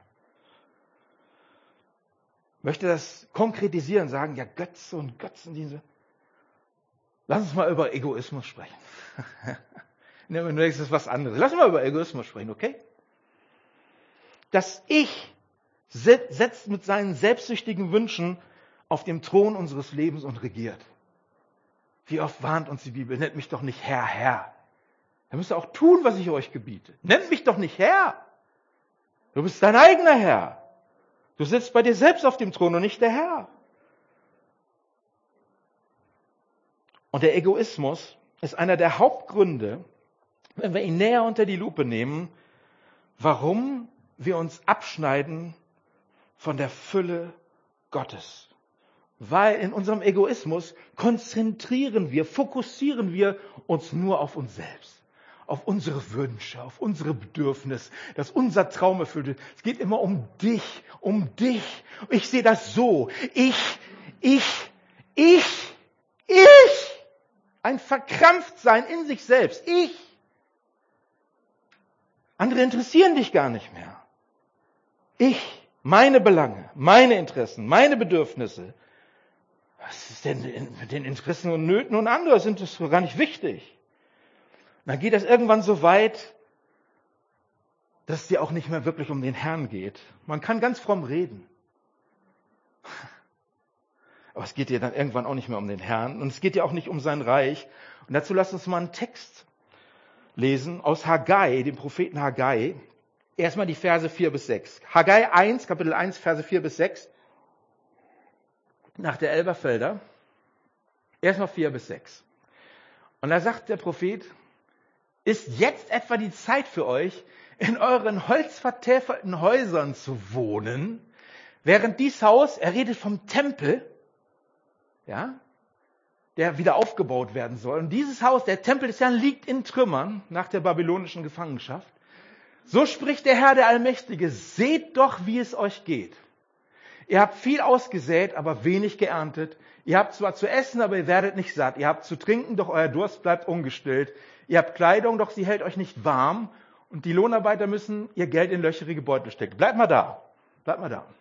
Speaker 1: Ich möchte das konkretisieren, sagen, ja, Götze und Götzendienste. Lass uns mal über Egoismus sprechen. Nehmen wir nächstes was anderes. Lass uns mal über Egoismus sprechen, okay? Das Ich setzt mit seinen selbstsüchtigen Wünschen auf dem Thron unseres Lebens und regiert. Wie oft warnt uns die Bibel, nennt mich doch nicht Herr, Herr. Dann müsst ihr auch tun, was ich euch gebiete. Nennt mich doch nicht Herr. Du bist dein eigener Herr. Du sitzt bei dir selbst auf dem Thron und nicht der Herr. Und der Egoismus ist einer der Hauptgründe, wenn wir ihn näher unter die Lupe nehmen, warum wir uns abschneiden von der Fülle Gottes. Weil in unserem Egoismus fokussieren wir uns nur auf uns selbst, auf unsere Wünsche, auf unsere Bedürfnisse, dass unser Traum erfüllt wird. Es geht immer um dich, um dich. Ich sehe das so. Ich. Ein Verkrampftsein in sich selbst. Ich. Andere interessieren dich gar nicht mehr. Ich, meine Belange, meine Interessen, meine Bedürfnisse. Was ist denn mit den Interessen und Nöten und anderer? Sind das gar nicht wichtig? Und dann geht das irgendwann so weit, dass es dir auch nicht mehr wirklich um den Herrn geht. Man kann ganz fromm reden. Aber es geht dir dann irgendwann auch nicht mehr um den Herrn. Und es geht dir auch nicht um sein Reich. Und dazu lasst uns mal einen Text lesen aus Haggai, dem Propheten Haggai. Erstmal die Verse 4 bis 6. Haggai 1, Kapitel 1, Verse 4 bis 6. Nach der Elberfelder. Erstmal 4 bis 6. Und da sagt der Prophet, ist jetzt etwa die Zeit für euch, in euren holzvertäfelten Häusern zu wohnen, während dies Haus, er redet vom Tempel, ja, der wieder aufgebaut werden soll. Und dieses Haus, der Tempel des Herrn, liegt in Trümmern nach der babylonischen Gefangenschaft. So spricht der Herr, der Allmächtige, seht doch, wie es euch geht. Ihr habt viel ausgesät, aber wenig geerntet. Ihr habt zwar zu essen, aber ihr werdet nicht satt. Ihr habt zu trinken, doch euer Durst bleibt ungestillt. Ihr habt Kleidung, doch sie hält euch nicht warm. Und die Lohnarbeiter müssen ihr Geld in löcherige Beutel stecken. Bleibt mal da. Bleibt mal da.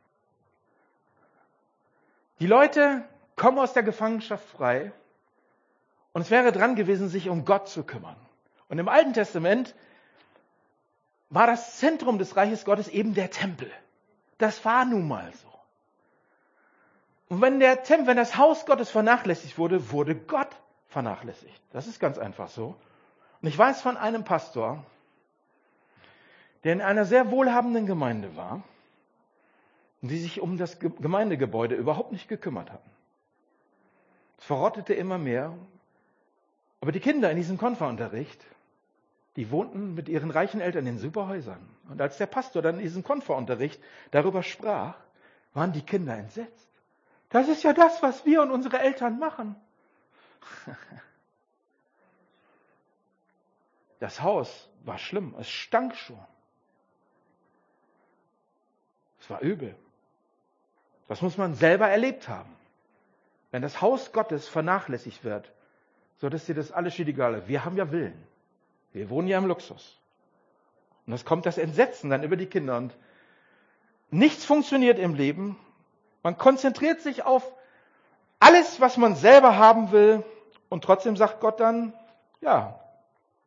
Speaker 1: Die Leute kommen aus der Gefangenschaft frei. Und es wäre dran gewesen, sich um Gott zu kümmern. Und im Alten Testament war das Zentrum des Reiches Gottes eben der Tempel. Das war nun mal so. Und wenn das Haus Gottes vernachlässigt wurde, wurde Gott vernachlässigt. Das ist ganz einfach so. Und ich weiß von einem Pastor, der in einer sehr wohlhabenden Gemeinde war und die sich um das Gemeindegebäude überhaupt nicht gekümmert hatten. Es verrottete immer mehr. Aber die Kinder in diesem Konferunterricht, die wohnten mit ihren reichen Eltern in super Häusern. Und als der Pastor dann in diesem Konferunterricht darüber sprach, waren die Kinder entsetzt. Das ist ja das, was wir und unsere Eltern machen. Das Haus war schlimm, es stank schon. Es war übel. Das muss man selber erlebt haben. Wenn das Haus Gottes vernachlässigt wird, so dass dir das alles egal ist. Wir haben ja Willen. Wir wohnen ja im Luxus. Und es kommt das Entsetzen dann über die Kinder. Und nichts funktioniert im Leben. Man konzentriert sich auf alles, was man selber haben will. Und trotzdem sagt Gott dann, ja,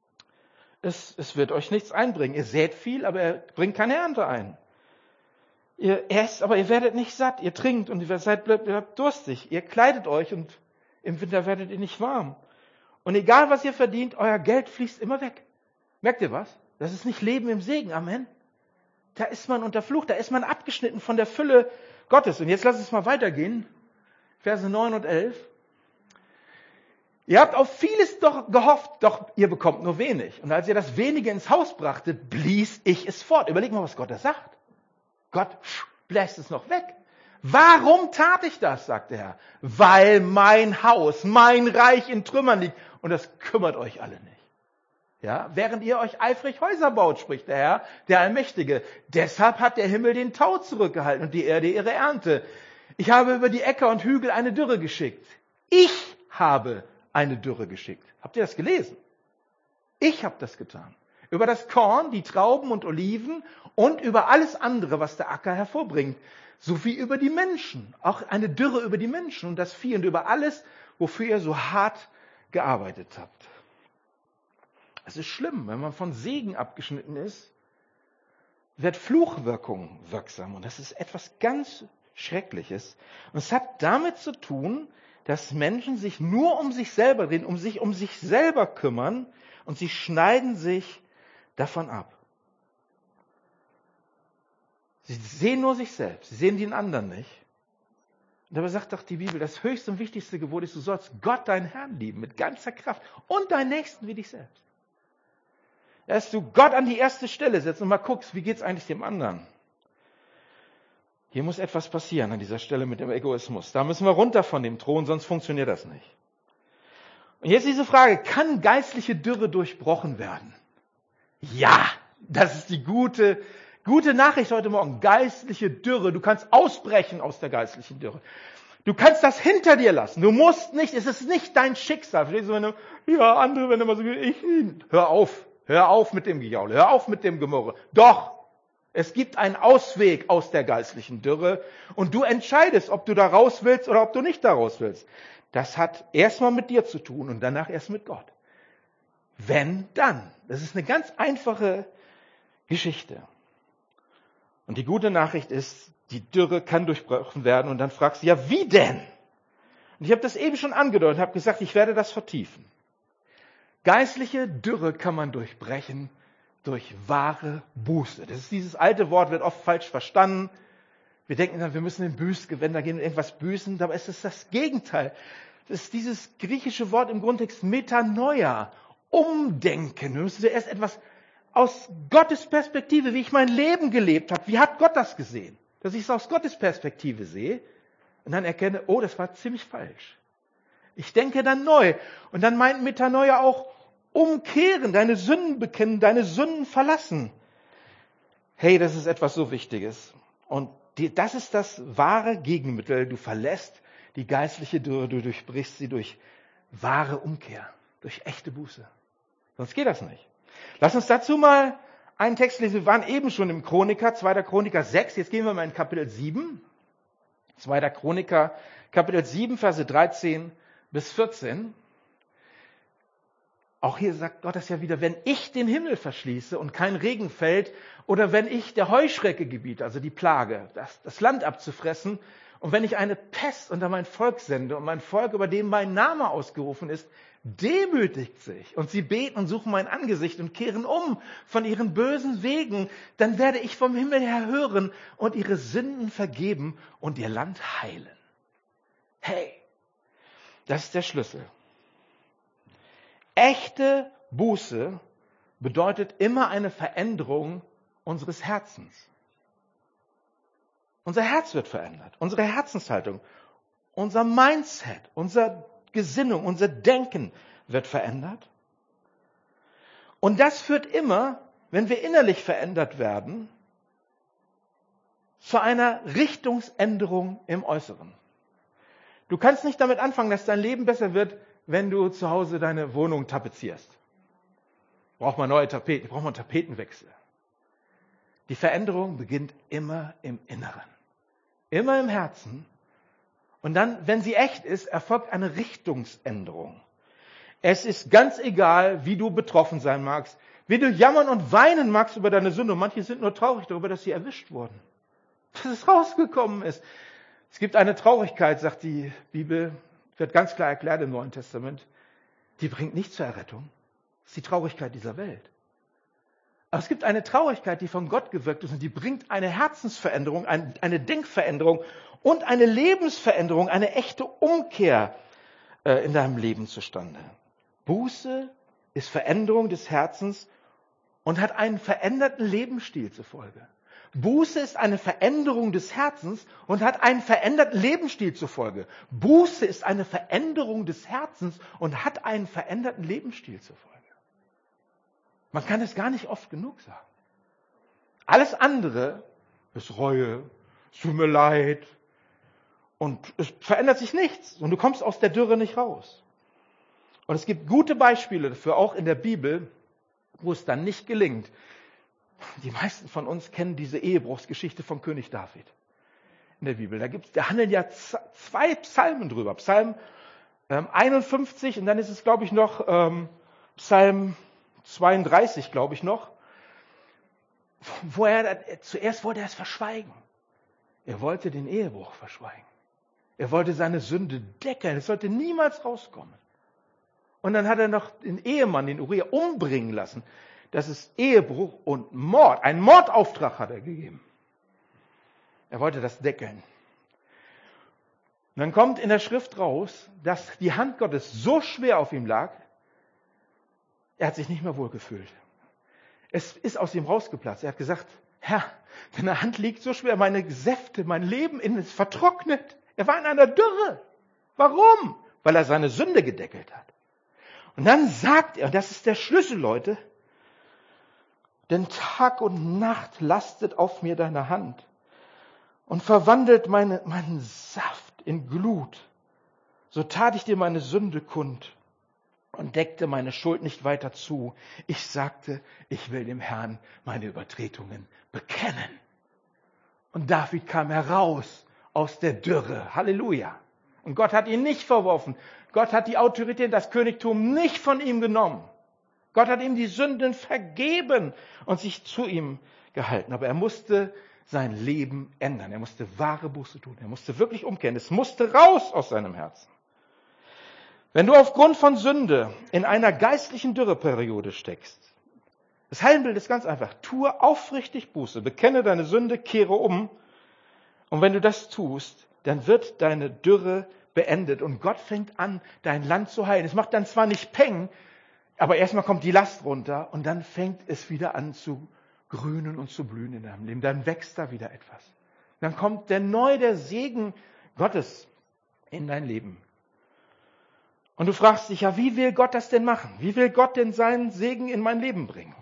Speaker 1: es wird euch nichts einbringen. Ihr sät viel, aber er bringt keine Ernte ein. Ihr esst, aber ihr werdet nicht satt. Ihr trinkt und ihr bleibt durstig. Ihr kleidet euch und im Winter werdet ihr nicht warm. Und egal, was ihr verdient, euer Geld fließt immer weg. Merkt ihr was? Das ist nicht Leben im Segen. Amen. Da ist man unter Fluch. Da ist man abgeschnitten von der Fülle Gottes. Und jetzt lasst uns mal weitergehen. Verse 9 und 11. Ihr habt auf vieles doch gehofft, doch ihr bekommt nur wenig. Und als ihr das Wenige ins Haus brachtet, blies ich es fort. Überleg mal, was Gott da sagt. Gott bläst es noch weg. Warum tat ich das, sagt der Herr? Weil mein Haus, mein Reich in Trümmern liegt. Und das kümmert euch alle nicht. Ja, während ihr euch eifrig Häuser baut, spricht der Herr, der Allmächtige. Deshalb hat der Himmel den Tau zurückgehalten und die Erde ihre Ernte. Ich habe über die Äcker und Hügel eine Dürre geschickt. Ich habe eine Dürre geschickt. Habt ihr das gelesen? Ich habe das getan. Über das Korn, die Trauben und Oliven und über alles andere, was der Acker hervorbringt. Sowie über die Menschen. Auch eine Dürre über die Menschen und das Vieh und über alles, wofür ihr so hart gearbeitet habt. Es ist schlimm, wenn man von Segen abgeschnitten ist, wird Fluchwirkung wirksam. Und das ist etwas ganz Schreckliches. Und es hat damit zu tun, dass Menschen sich nur um sich selber drehen, um sich selber kümmern und sie schneiden sich davon ab. Sie sehen nur sich selbst, sie sehen den anderen nicht. Und dabei sagt doch die Bibel, das höchste und wichtigste Gebot ist, du sollst Gott, deinen Herrn, lieben, mit ganzer Kraft und deinen Nächsten wie dich selbst. Dass du Gott an die erste Stelle setzt und mal guckst, wie geht's eigentlich dem anderen? Hier muss etwas passieren an dieser Stelle mit dem Egoismus. Da müssen wir runter von dem Thron, sonst funktioniert das nicht. Und jetzt diese Frage, kann geistliche Dürre durchbrochen werden? Ja, das ist die gute Nachricht heute Morgen. Geistliche Dürre, du kannst ausbrechen aus der geistlichen Dürre. Du kannst das hinter dir lassen. Du musst nicht, es ist nicht dein Schicksal. Verstehst du, andere, wenn immer so, hör auf mit dem Gejaule, hör auf mit dem Gemurre. Doch, es gibt einen Ausweg aus der geistlichen Dürre und du entscheidest, ob du da raus willst oder ob du nicht da raus willst. Das hat erstmal mit dir zu tun und danach erst mit Gott. Wenn, dann. Das ist eine ganz einfache Geschichte. Und die gute Nachricht ist, die Dürre kann durchbrochen werden und dann fragst du, ja, wie denn? Und ich habe das eben schon angedeutet und habe gesagt, ich werde das vertiefen. Geistliche Dürre kann man durchbrechen durch wahre Buße. Das ist dieses alte Wort, wird oft falsch verstanden. Wir denken dann, wir müssen in Bußgewänder gehen und irgendwas büßen. Dabei ist es das Gegenteil. Das ist dieses griechische Wort im Grundtext Metanoia. Umdenken. Wir müssen zuerst etwas aus Gottes Perspektive, wie ich mein Leben gelebt habe. Wie hat Gott das gesehen? Dass ich es aus Gottes Perspektive sehe und dann erkenne, oh, das war ziemlich falsch. Ich denke dann neu. Und dann meint Metanoia auch umkehren, deine Sünden bekennen, deine Sünden verlassen. Hey, das ist etwas so Wichtiges. Und das ist das wahre Gegenmittel. Du verlässt die geistliche Dürre, du durchbrichst sie durch wahre Umkehr, durch echte Buße. Sonst geht das nicht. Lass uns dazu mal einen Text lesen. Wir waren eben schon im Chroniker, 2. Chroniker 6. Jetzt gehen wir mal in Kapitel 7. 2. Chroniker, Kapitel 7, Verse 13 bis 14. Auch hier sagt Gott das ja wieder, wenn ich den Himmel verschließe und kein Regen fällt oder wenn ich der Heuschrecke gebiete, also die Plage, das Land abzufressen und wenn ich eine Pest unter mein Volk sende und mein Volk, über dem mein Name ausgerufen ist, demütigt sich und sie beten und suchen mein Angesicht und kehren um von ihren bösen Wegen, dann werde ich vom Himmel her hören und ihre Sünden vergeben und ihr Land heilen. Hey, das ist der Schlüssel. Echte Buße bedeutet immer eine Veränderung unseres Herzens. Unser Herz wird verändert, unsere Herzenshaltung, unser Mindset, unsere Gesinnung, unser Denken wird verändert. Und das führt immer, wenn wir innerlich verändert werden, zu einer Richtungsänderung im Äußeren. Du kannst nicht damit anfangen, dass dein Leben besser wird, wenn du zu Hause deine Wohnung tapezierst. Braucht man neue Tapeten, braucht man Tapetenwechsel. Die Veränderung beginnt immer im Inneren, immer im Herzen. Und dann, wenn sie echt ist, erfolgt eine Richtungsänderung. Es ist ganz egal, wie du betroffen sein magst, wie du jammern und weinen magst über deine Sünde. Und manche sind nur traurig darüber, dass sie erwischt wurden. dass es rausgekommen ist. Es gibt eine Traurigkeit, sagt die Bibel, wird ganz klar erklärt im Neuen Testament, die bringt nicht zur Errettung. Das ist die Traurigkeit dieser Welt. Aber es gibt eine Traurigkeit, die von Gott gewirkt ist und die bringt eine Herzensveränderung, eine Denkveränderung und eine Lebensveränderung, eine echte Umkehr in deinem Leben zustande. Buße ist Veränderung des Herzens und hat einen veränderten Lebensstil zur Folge. Buße ist eine Veränderung des Herzens und hat einen veränderten Lebensstil zur Folge. Buße ist eine Veränderung des Herzens und hat einen veränderten Lebensstil zur Folge. Man kann es gar nicht oft genug sagen. Alles andere ist Reue, es tut mir leid und es verändert sich nichts und du kommst aus der Dürre nicht raus. Und es gibt gute Beispiele dafür, auch in der Bibel, wo es dann nicht gelingt. Die meisten von uns kennen diese Ehebruchsgeschichte von König David in der Bibel. Da handeln ja 2 Psalmen drüber. Psalm 51 und dann ist es, glaube ich, noch Psalm 32, glaube ich noch, wo zuerst wollte er es verschweigen. Er wollte den Ehebruch verschweigen. Er wollte seine Sünde decken. Es sollte niemals rauskommen. Und dann hat er noch den Ehemann, den Uriah, umbringen lassen. Das ist Ehebruch und Mord. Einen Mordauftrag hat er gegeben. Er wollte das deckeln. Und dann kommt in der Schrift raus, dass die Hand Gottes so schwer auf ihm lag, er hat sich nicht mehr wohlgefühlt. Es ist aus ihm rausgeplatzt. Er hat gesagt, Herr, deine Hand liegt so schwer, meine Säfte, mein Leben ist vertrocknet. Er war in einer Dürre. Warum? Weil er seine Sünde gedeckelt hat. Und dann sagt er, und das ist der Schlüssel, Leute, denn Tag und Nacht lastet auf mir deine Hand und verwandelt meinen Saft in Glut. So tat ich dir meine Sünde kund und deckte meine Schuld nicht weiter zu. Ich sagte, ich will dem Herrn meine Übertretungen bekennen. Und David kam heraus aus der Dürre. Halleluja. Und Gott hat ihn nicht verworfen. Gott hat die Autorität, das Königtum nicht von ihm genommen. Gott hat ihm die Sünden vergeben und sich zu ihm gehalten. Aber er musste sein Leben ändern. Er musste wahre Buße tun. Er musste wirklich umkehren. Es musste raus aus seinem Herzen. Wenn du aufgrund von Sünde in einer geistlichen Dürreperiode steckst, das Heilmittel ist ganz einfach. Tue aufrichtig Buße. Bekenne deine Sünde, kehre um. Und wenn du das tust, dann wird deine Dürre beendet. Und Gott fängt an, dein Land zu heilen. Es macht dann zwar nicht Peng, aber erstmal kommt die Last runter und dann fängt es wieder an zu grünen und zu blühen in deinem Leben. Dann wächst da wieder etwas. Dann kommt der Segen Gottes in dein Leben. Und du fragst dich ja, wie will Gott das denn machen? Wie will Gott denn seinen Segen in mein Leben bringen?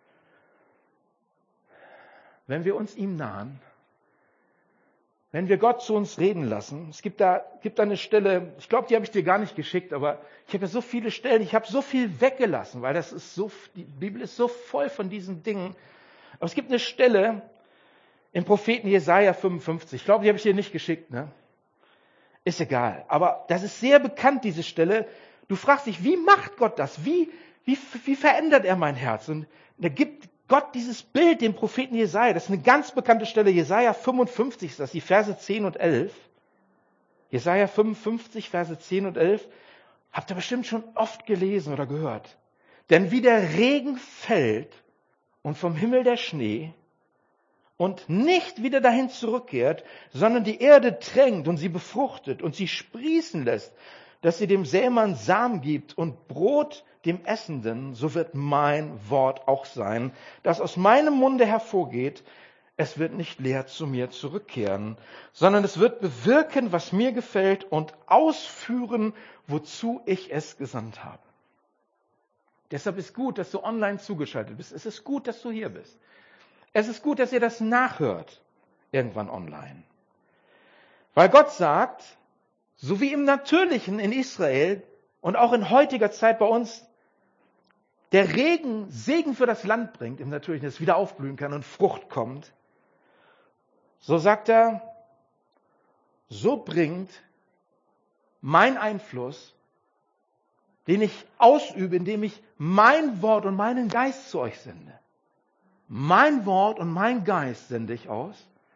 Speaker 1: Wenn wir uns ihm nahen, wenn wir Gott zu uns reden lassen, es gibt da eine Stelle, ich glaube, die habe ich dir gar nicht geschickt, aber ich habe ja so viele Stellen, ich habe so viel weggelassen, weil die Bibel ist so voll von diesen Dingen. Aber es gibt eine Stelle im Propheten Jesaja 55, ich glaube, die habe ich dir nicht geschickt, ne? Ist egal, aber das ist sehr bekannt, diese Stelle. Du fragst dich, wie macht Gott das? Wie verändert er mein Herz? Und da gibt Gott dieses Bild dem Propheten Jesaja. Das ist eine ganz bekannte Stelle. Jesaja 55 ist das, die Verse 10 und 11. Jesaja 55, Verse 10 und 11. Habt ihr bestimmt schon oft gelesen oder gehört. Denn wie der Regen fällt und vom Himmel der Schnee und nicht wieder dahin zurückkehrt, sondern die Erde tränkt und sie befruchtet und sie sprießen lässt, dass sie dem Sämann Samen gibt und Brot dem Essenden, so wird mein Wort auch sein, das aus meinem Munde hervorgeht. Es wird nicht leer zu mir zurückkehren, sondern es wird bewirken, was mir gefällt und ausführen, wozu ich es gesandt habe. Deshalb ist gut, dass du online zugeschaltet bist. Es ist gut, dass du hier bist. Es ist gut, dass ihr das nachhört, irgendwann online. Weil Gott sagt, so wie im Natürlichen in Israel und auch in heutiger Zeit bei uns, der Regen Segen für das Land bringt, im Natürlichen, dass es wieder aufblühen kann und Frucht kommt, so sagt er, so bringt mein Einfluss, den ich ausübe, indem ich mein Wort und meinen Geist zu euch sende. Mein Wort und mein Geist sende ich aus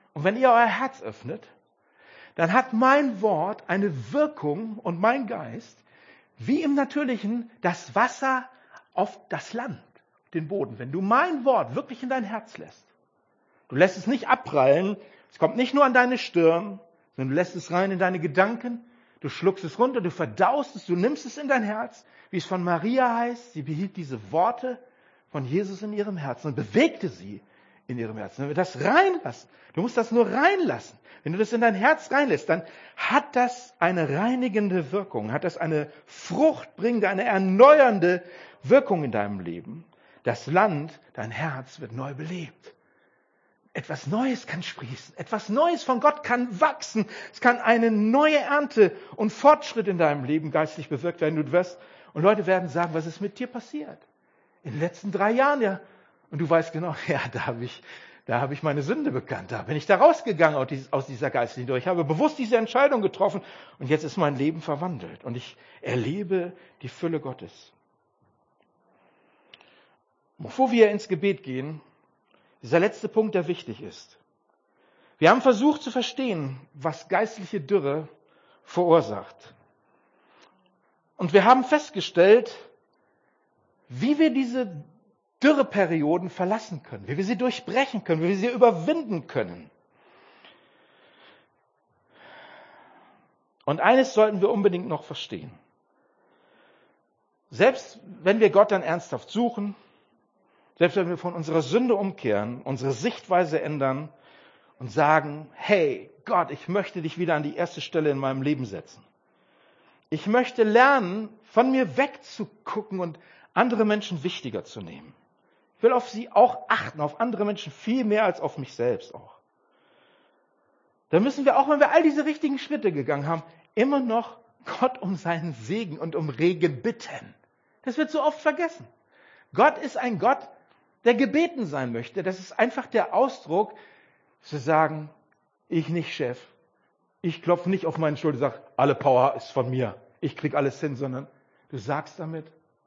Speaker 1: Und wenn ihr euer Herz öffnet, dann hat mein Wort eine Wirkung und mein Geist, wie im Natürlichen das Wasser auf das Land, den Boden. Wenn du mein Wort wirklich in dein Herz lässt, du lässt es nicht abprallen, es kommt nicht nur an deine Stirn, sondern du lässt es rein in deine Gedanken, du schluckst es runter, du verdaust es, du nimmst es in dein Herz, wie es von Maria heißt, sie behielt diese Worte von Jesus in ihrem Herzen und bewegte sie in ihrem Herzen. Wenn wir das reinlassen, du musst das nur reinlassen. Wenn du das in dein Herz reinlässt, dann hat das eine reinigende Wirkung, hat das eine fruchtbringende, eine erneuernde Wirkung in deinem Leben. Das Land, dein Herz wird neu belebt. Etwas Neues kann sprießen, etwas Neues von Gott kann wachsen. Es kann eine neue Ernte und Fortschritt in deinem Leben geistlich bewirkt werden. Und Leute werden sagen, was ist mit dir passiert? In den letzten 3 Jahren, ja. Und du weißt genau, ja, da habe ich meine Sünde bekannt. Da bin ich da rausgegangen aus dieser geistlichen Tür. Ich habe bewusst diese Entscheidung getroffen und jetzt ist mein Leben verwandelt. Und ich erlebe die Fülle Gottes. Bevor wir ins Gebet gehen, dieser letzte Punkt, der wichtig ist. Wir haben versucht zu verstehen, was geistliche Dürre verursacht. Und wir haben festgestellt, wie wir diese Dürreperioden verlassen können, wie wir sie durchbrechen können, wie wir sie überwinden können. Und eines sollten wir unbedingt noch verstehen. Selbst wenn wir Gott dann ernsthaft suchen, selbst wenn wir von unserer Sünde umkehren, unsere Sichtweise ändern und sagen, hey Gott, ich möchte dich wieder an die erste Stelle in meinem Leben setzen. Ich möchte lernen, von mir wegzugucken und andere Menschen wichtiger zu nehmen. Ich will auf sie auch achten, auf andere Menschen viel mehr als auf mich selbst auch. Da müssen wir auch, wenn wir all diese richtigen Schritte gegangen haben, immer noch Gott um seinen Segen und um Regen bitten. Das wird so oft vergessen. Gott ist ein Gott, der gebeten sein möchte. Das ist einfach der Ausdruck, zu sagen, ich nicht Chef. Ich klopfe nicht auf meine Schulter und sage, alle Power ist von mir. Ich kriege alles hin, sondern du sagst damit,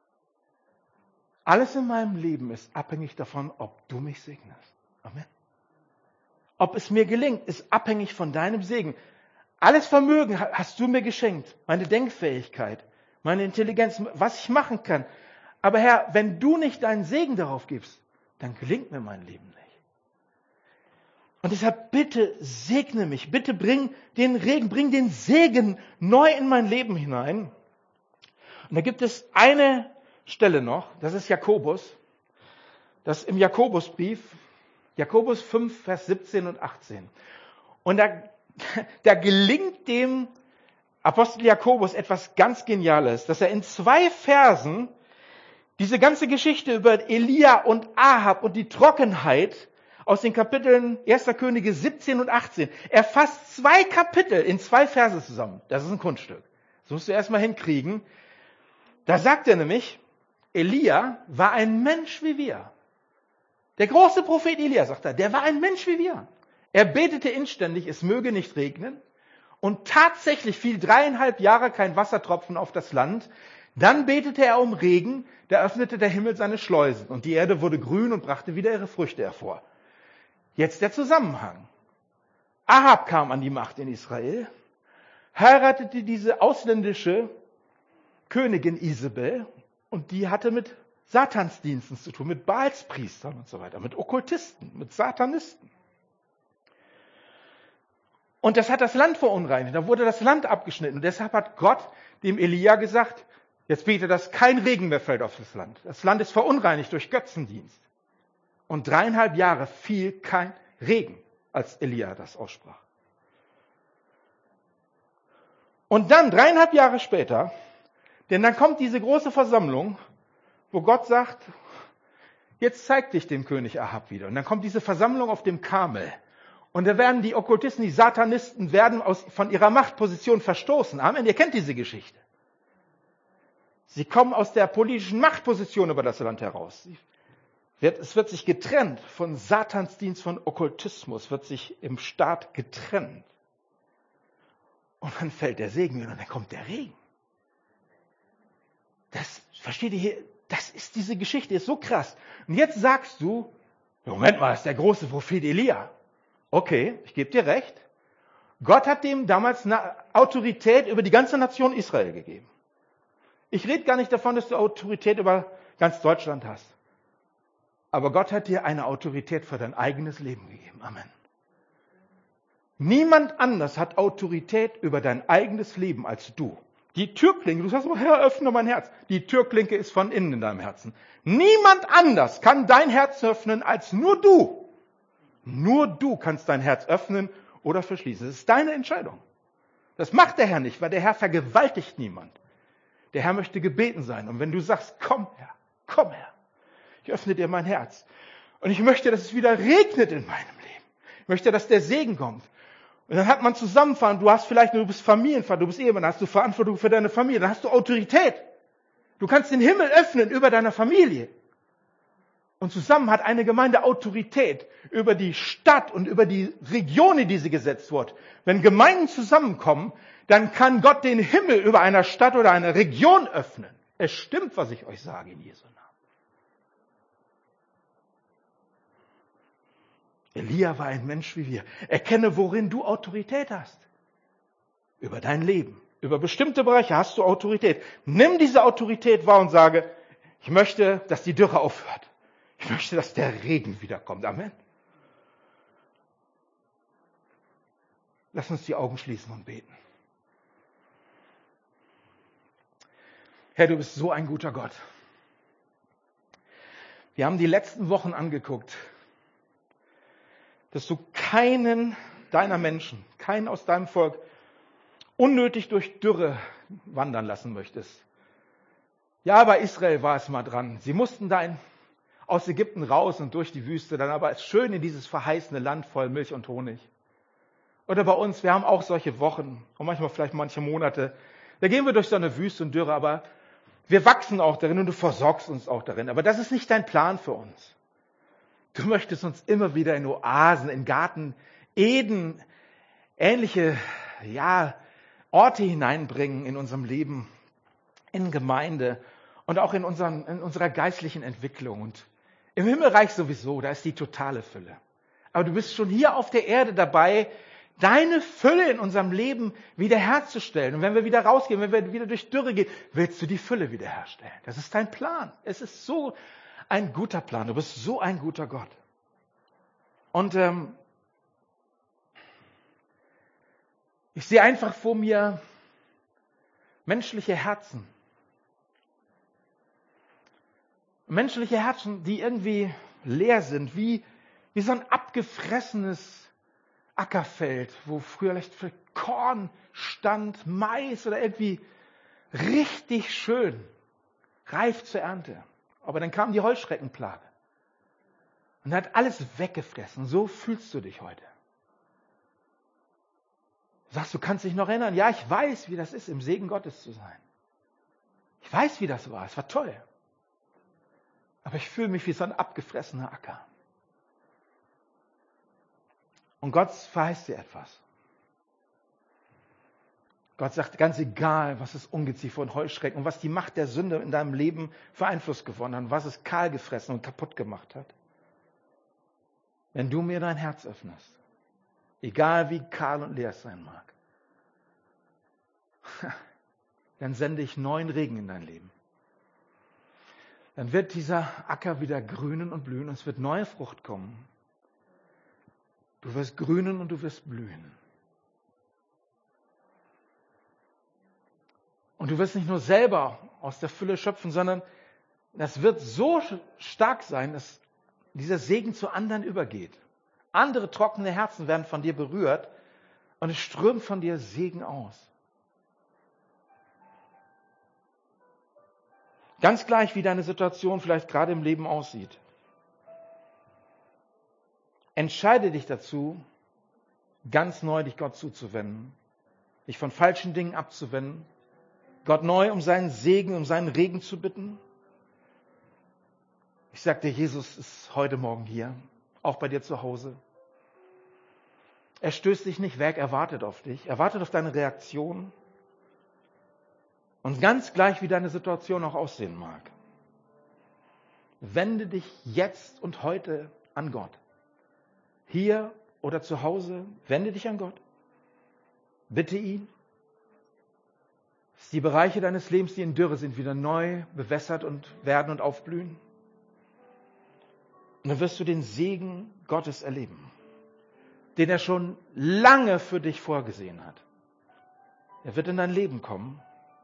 Speaker 1: alles in meinem Leben ist abhängig davon, ob du mich segnest. Amen. Ob es mir gelingt, ist abhängig von deinem Segen. Alles Vermögen hast du mir geschenkt. Meine Denkfähigkeit, meine Intelligenz, was ich machen kann. Aber Herr, wenn du nicht deinen Segen darauf gibst, dann gelingt mir mein Leben nicht. Und deshalb bitte segne mich, bitte bring den Regen, bring den Segen neu in mein Leben hinein. Und da gibt es eine Stelle noch, das ist Jakobus, das im Jakobusbrief, Jakobus 5, Vers 17 und 18. Und da gelingt dem Apostel Jakobus etwas ganz Geniales, dass er in 2 Versen diese ganze Geschichte über Elia und Ahab und die Trockenheit aus den Kapiteln 1. Könige 17 und 18, er fasst 2 Kapitel in 2 Verse zusammen. Das ist ein Kunststück. Das musst du erstmal hinkriegen. Da sagt er nämlich, Elia war ein Mensch wie wir. Der große Prophet Elia, sagt er, der war ein Mensch wie wir. Er betete inständig, es möge nicht regnen. Und tatsächlich fiel 3,5 Jahre kein Wassertropfen auf das Land. Dann betete er um Regen, da öffnete der Himmel seine Schleusen und die Erde wurde grün und brachte wieder ihre Früchte hervor. Jetzt der Zusammenhang. Ahab kam an die Macht in Israel, heiratete diese ausländische Königin Isabel und die hatte mit Satansdiensten zu tun, mit Baalspriestern und so weiter, mit Okkultisten, mit Satanisten. Und das hat das Land verunreinigt, da wurde das Land abgeschnitten. Und deshalb hat Gott dem Elia gesagt, jetzt bete, dass kein Regen mehr fällt auf das Land. Das Land ist verunreinigt durch Götzendienst. Und 3,5 Jahre fiel kein Regen, als Elia das aussprach. Und dann 3,5 Jahre später, denn dann kommt diese große Versammlung, wo Gott sagt, jetzt zeig dich dem König Ahab wieder. Und dann kommt diese Versammlung auf dem Karmel. Und da werden die Okkultisten, die Satanisten, werden von ihrer Machtposition verstoßen. Amen, ihr kennt diese Geschichte. Sie kommen aus der politischen Machtposition über das Land heraus. Es wird sich getrennt von Satansdienst, von Okkultismus, wird sich im Staat getrennt. Und dann fällt der Segen und dann kommt der Regen. Das, versteht ihr hier, das ist diese Geschichte, ist so krass. Und jetzt sagst du, Moment mal, das ist der große Prophet Elia. Okay, ich gebe dir recht. Gott hat dem damals eine Autorität über die ganze Nation Israel gegeben. Ich rede gar nicht davon, dass du Autorität über ganz Deutschland hast. Aber Gott hat dir eine Autorität für dein eigenes Leben gegeben. Amen. Niemand anders hat Autorität über dein eigenes Leben als du. Die Türklinke, du sagst, oh Herr, öffne mein Herz. Die Türklinke ist von innen in deinem Herzen. Niemand anders kann dein Herz öffnen als nur du. Nur du kannst dein Herz öffnen oder verschließen. Das ist deine Entscheidung. Das macht der Herr nicht, weil der Herr vergewaltigt niemand. Der Herr möchte gebeten sein. Und wenn du sagst, komm Herr, ich öffne dir mein Herz. Und ich möchte, dass es wieder regnet in meinem Leben. Ich möchte, dass der Segen kommt. Und dann hat man Zusammenfahren, du bist Familienvater, du bist Ehemann, hast du Verantwortung für deine Familie, dann hast du Autorität. Du kannst den Himmel öffnen über deiner Familie. Und zusammen hat eine Gemeinde Autorität über die Stadt und über die Region, in die sie gesetzt wird. Wenn Gemeinden zusammenkommen, dann kann Gott den Himmel über einer Stadt oder einer Region öffnen. Es stimmt, was ich euch sage in Jesu Namen. Elia war ein Mensch wie wir. Erkenne, worin du Autorität hast. Über dein Leben. Über bestimmte Bereiche hast du Autorität. Nimm diese Autorität wahr und sage, ich möchte, dass die Dürre aufhört. Ich möchte, dass der Regen wiederkommt. Amen. Lass uns die Augen schließen und beten. Herr, du bist so ein guter Gott. Wir haben die letzten Wochen angeguckt, dass du keinen deiner Menschen, keinen aus deinem Volk unnötig durch Dürre wandern lassen möchtest. Ja, bei Israel war es mal dran. Sie mussten aus Ägypten raus und durch die Wüste, dann aber schön in dieses verheißene Land voll Milch und Honig. Oder bei uns, wir haben auch solche Wochen und manchmal vielleicht manche Monate. Da gehen wir durch so eine Wüste und Dürre, aber wir wachsen auch darin und du versorgst uns auch darin. Aber das ist nicht dein Plan für uns. Du möchtest uns immer wieder in Oasen, in Garten Eden, ähnliche Orte hineinbringen in unserem Leben, in Gemeinde und auch in unserer geistlichen Entwicklung. Und im Himmelreich sowieso, da ist die totale Fülle. Aber du bist schon hier auf der Erde dabei, deine Fülle in unserem Leben wiederherzustellen. Und wenn wir wieder rausgehen, wenn wir wieder durch Dürre gehen, willst du die Fülle wiederherstellen. Das ist dein Plan. Es ist so ein guter Plan. Du bist so ein guter Gott. Und ich sehe einfach vor mir menschliche Herzen. Menschliche Herzen, die irgendwie leer sind, wie so ein abgefressenes Ackerfeld, wo früher vielleicht Korn stand, Mais oder irgendwie richtig schön, reif zur Ernte. Aber dann kam die Heuschreckenplage und hat alles weggefressen. So fühlst du dich heute. Du sagst, du kannst dich noch erinnern. Ja, ich weiß, wie das ist, im Segen Gottes zu sein. Ich weiß, wie das war. Es war toll. Aber ich fühle mich wie so ein abgefressener Acker. Und Gott verheißt dir etwas. Gott sagt, ganz egal, was das Ungeziefer und Heuschrecken und was die Macht der Sünde in deinem Leben für Einfluss gewonnen hat und was es kahl gefressen und kaputt gemacht hat. Wenn du mir dein Herz öffnest, egal wie kahl und leer es sein mag, dann sende ich neuen Regen in dein Leben. Dann wird dieser Acker wieder grünen und blühen und es wird neue Frucht kommen. Du wirst grünen und du wirst blühen. Und du wirst nicht nur selber aus der Fülle schöpfen, sondern das wird so stark sein, dass dieser Segen zu anderen übergeht. Andere trockene Herzen werden von dir berührt und es strömt von dir Segen aus. Ganz gleich, wie deine Situation vielleicht gerade im Leben aussieht. Entscheide dich dazu, ganz neu dich Gott zuzuwenden, dich von falschen Dingen abzuwenden, Gott neu um seinen Segen, um seinen Regen zu bitten. Ich sag dir, Jesus ist heute Morgen hier, auch bei dir zu Hause. Er stößt dich nicht weg, er wartet auf dich, er wartet auf deine Reaktion. Und ganz gleich, wie deine Situation auch aussehen mag, wende dich jetzt und heute an Gott. Hier oder zu Hause, wende dich an Gott. Bitte ihn, dass die Bereiche deines Lebens, die in Dürre sind, wieder neu bewässert und werden und aufblühen. Und dann wirst du den Segen Gottes erleben, den er schon lange für dich vorgesehen hat. Er wird in dein Leben kommen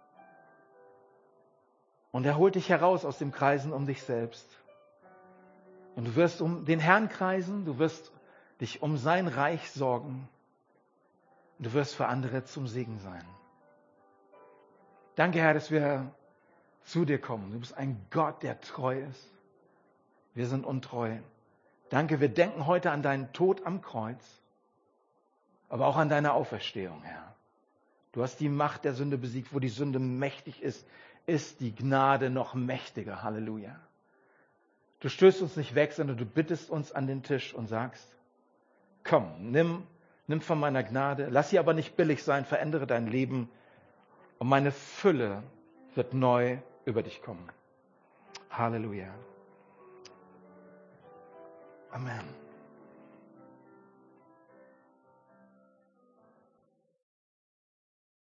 Speaker 1: und er holt dich heraus aus dem Kreisen um dich selbst. Und du wirst um den Herrn kreisen, du wirst dich um sein Reich sorgen und du wirst für andere zum Segen sein. Danke, Herr, dass wir zu dir kommen. Du bist ein Gott, der treu ist. Wir sind untreu. Danke, wir denken heute an deinen Tod am Kreuz, aber auch an deine Auferstehung, Herr. Du hast die Macht der Sünde besiegt. Wo die Sünde mächtig ist, ist die Gnade noch mächtiger. Halleluja. Du stößt uns nicht weg, sondern du bittest uns an den Tisch und sagst, komm, nimm von meiner Gnade, lass sie aber nicht billig sein, verändere dein Leben und meine Fülle wird neu über dich kommen. Halleluja. Amen.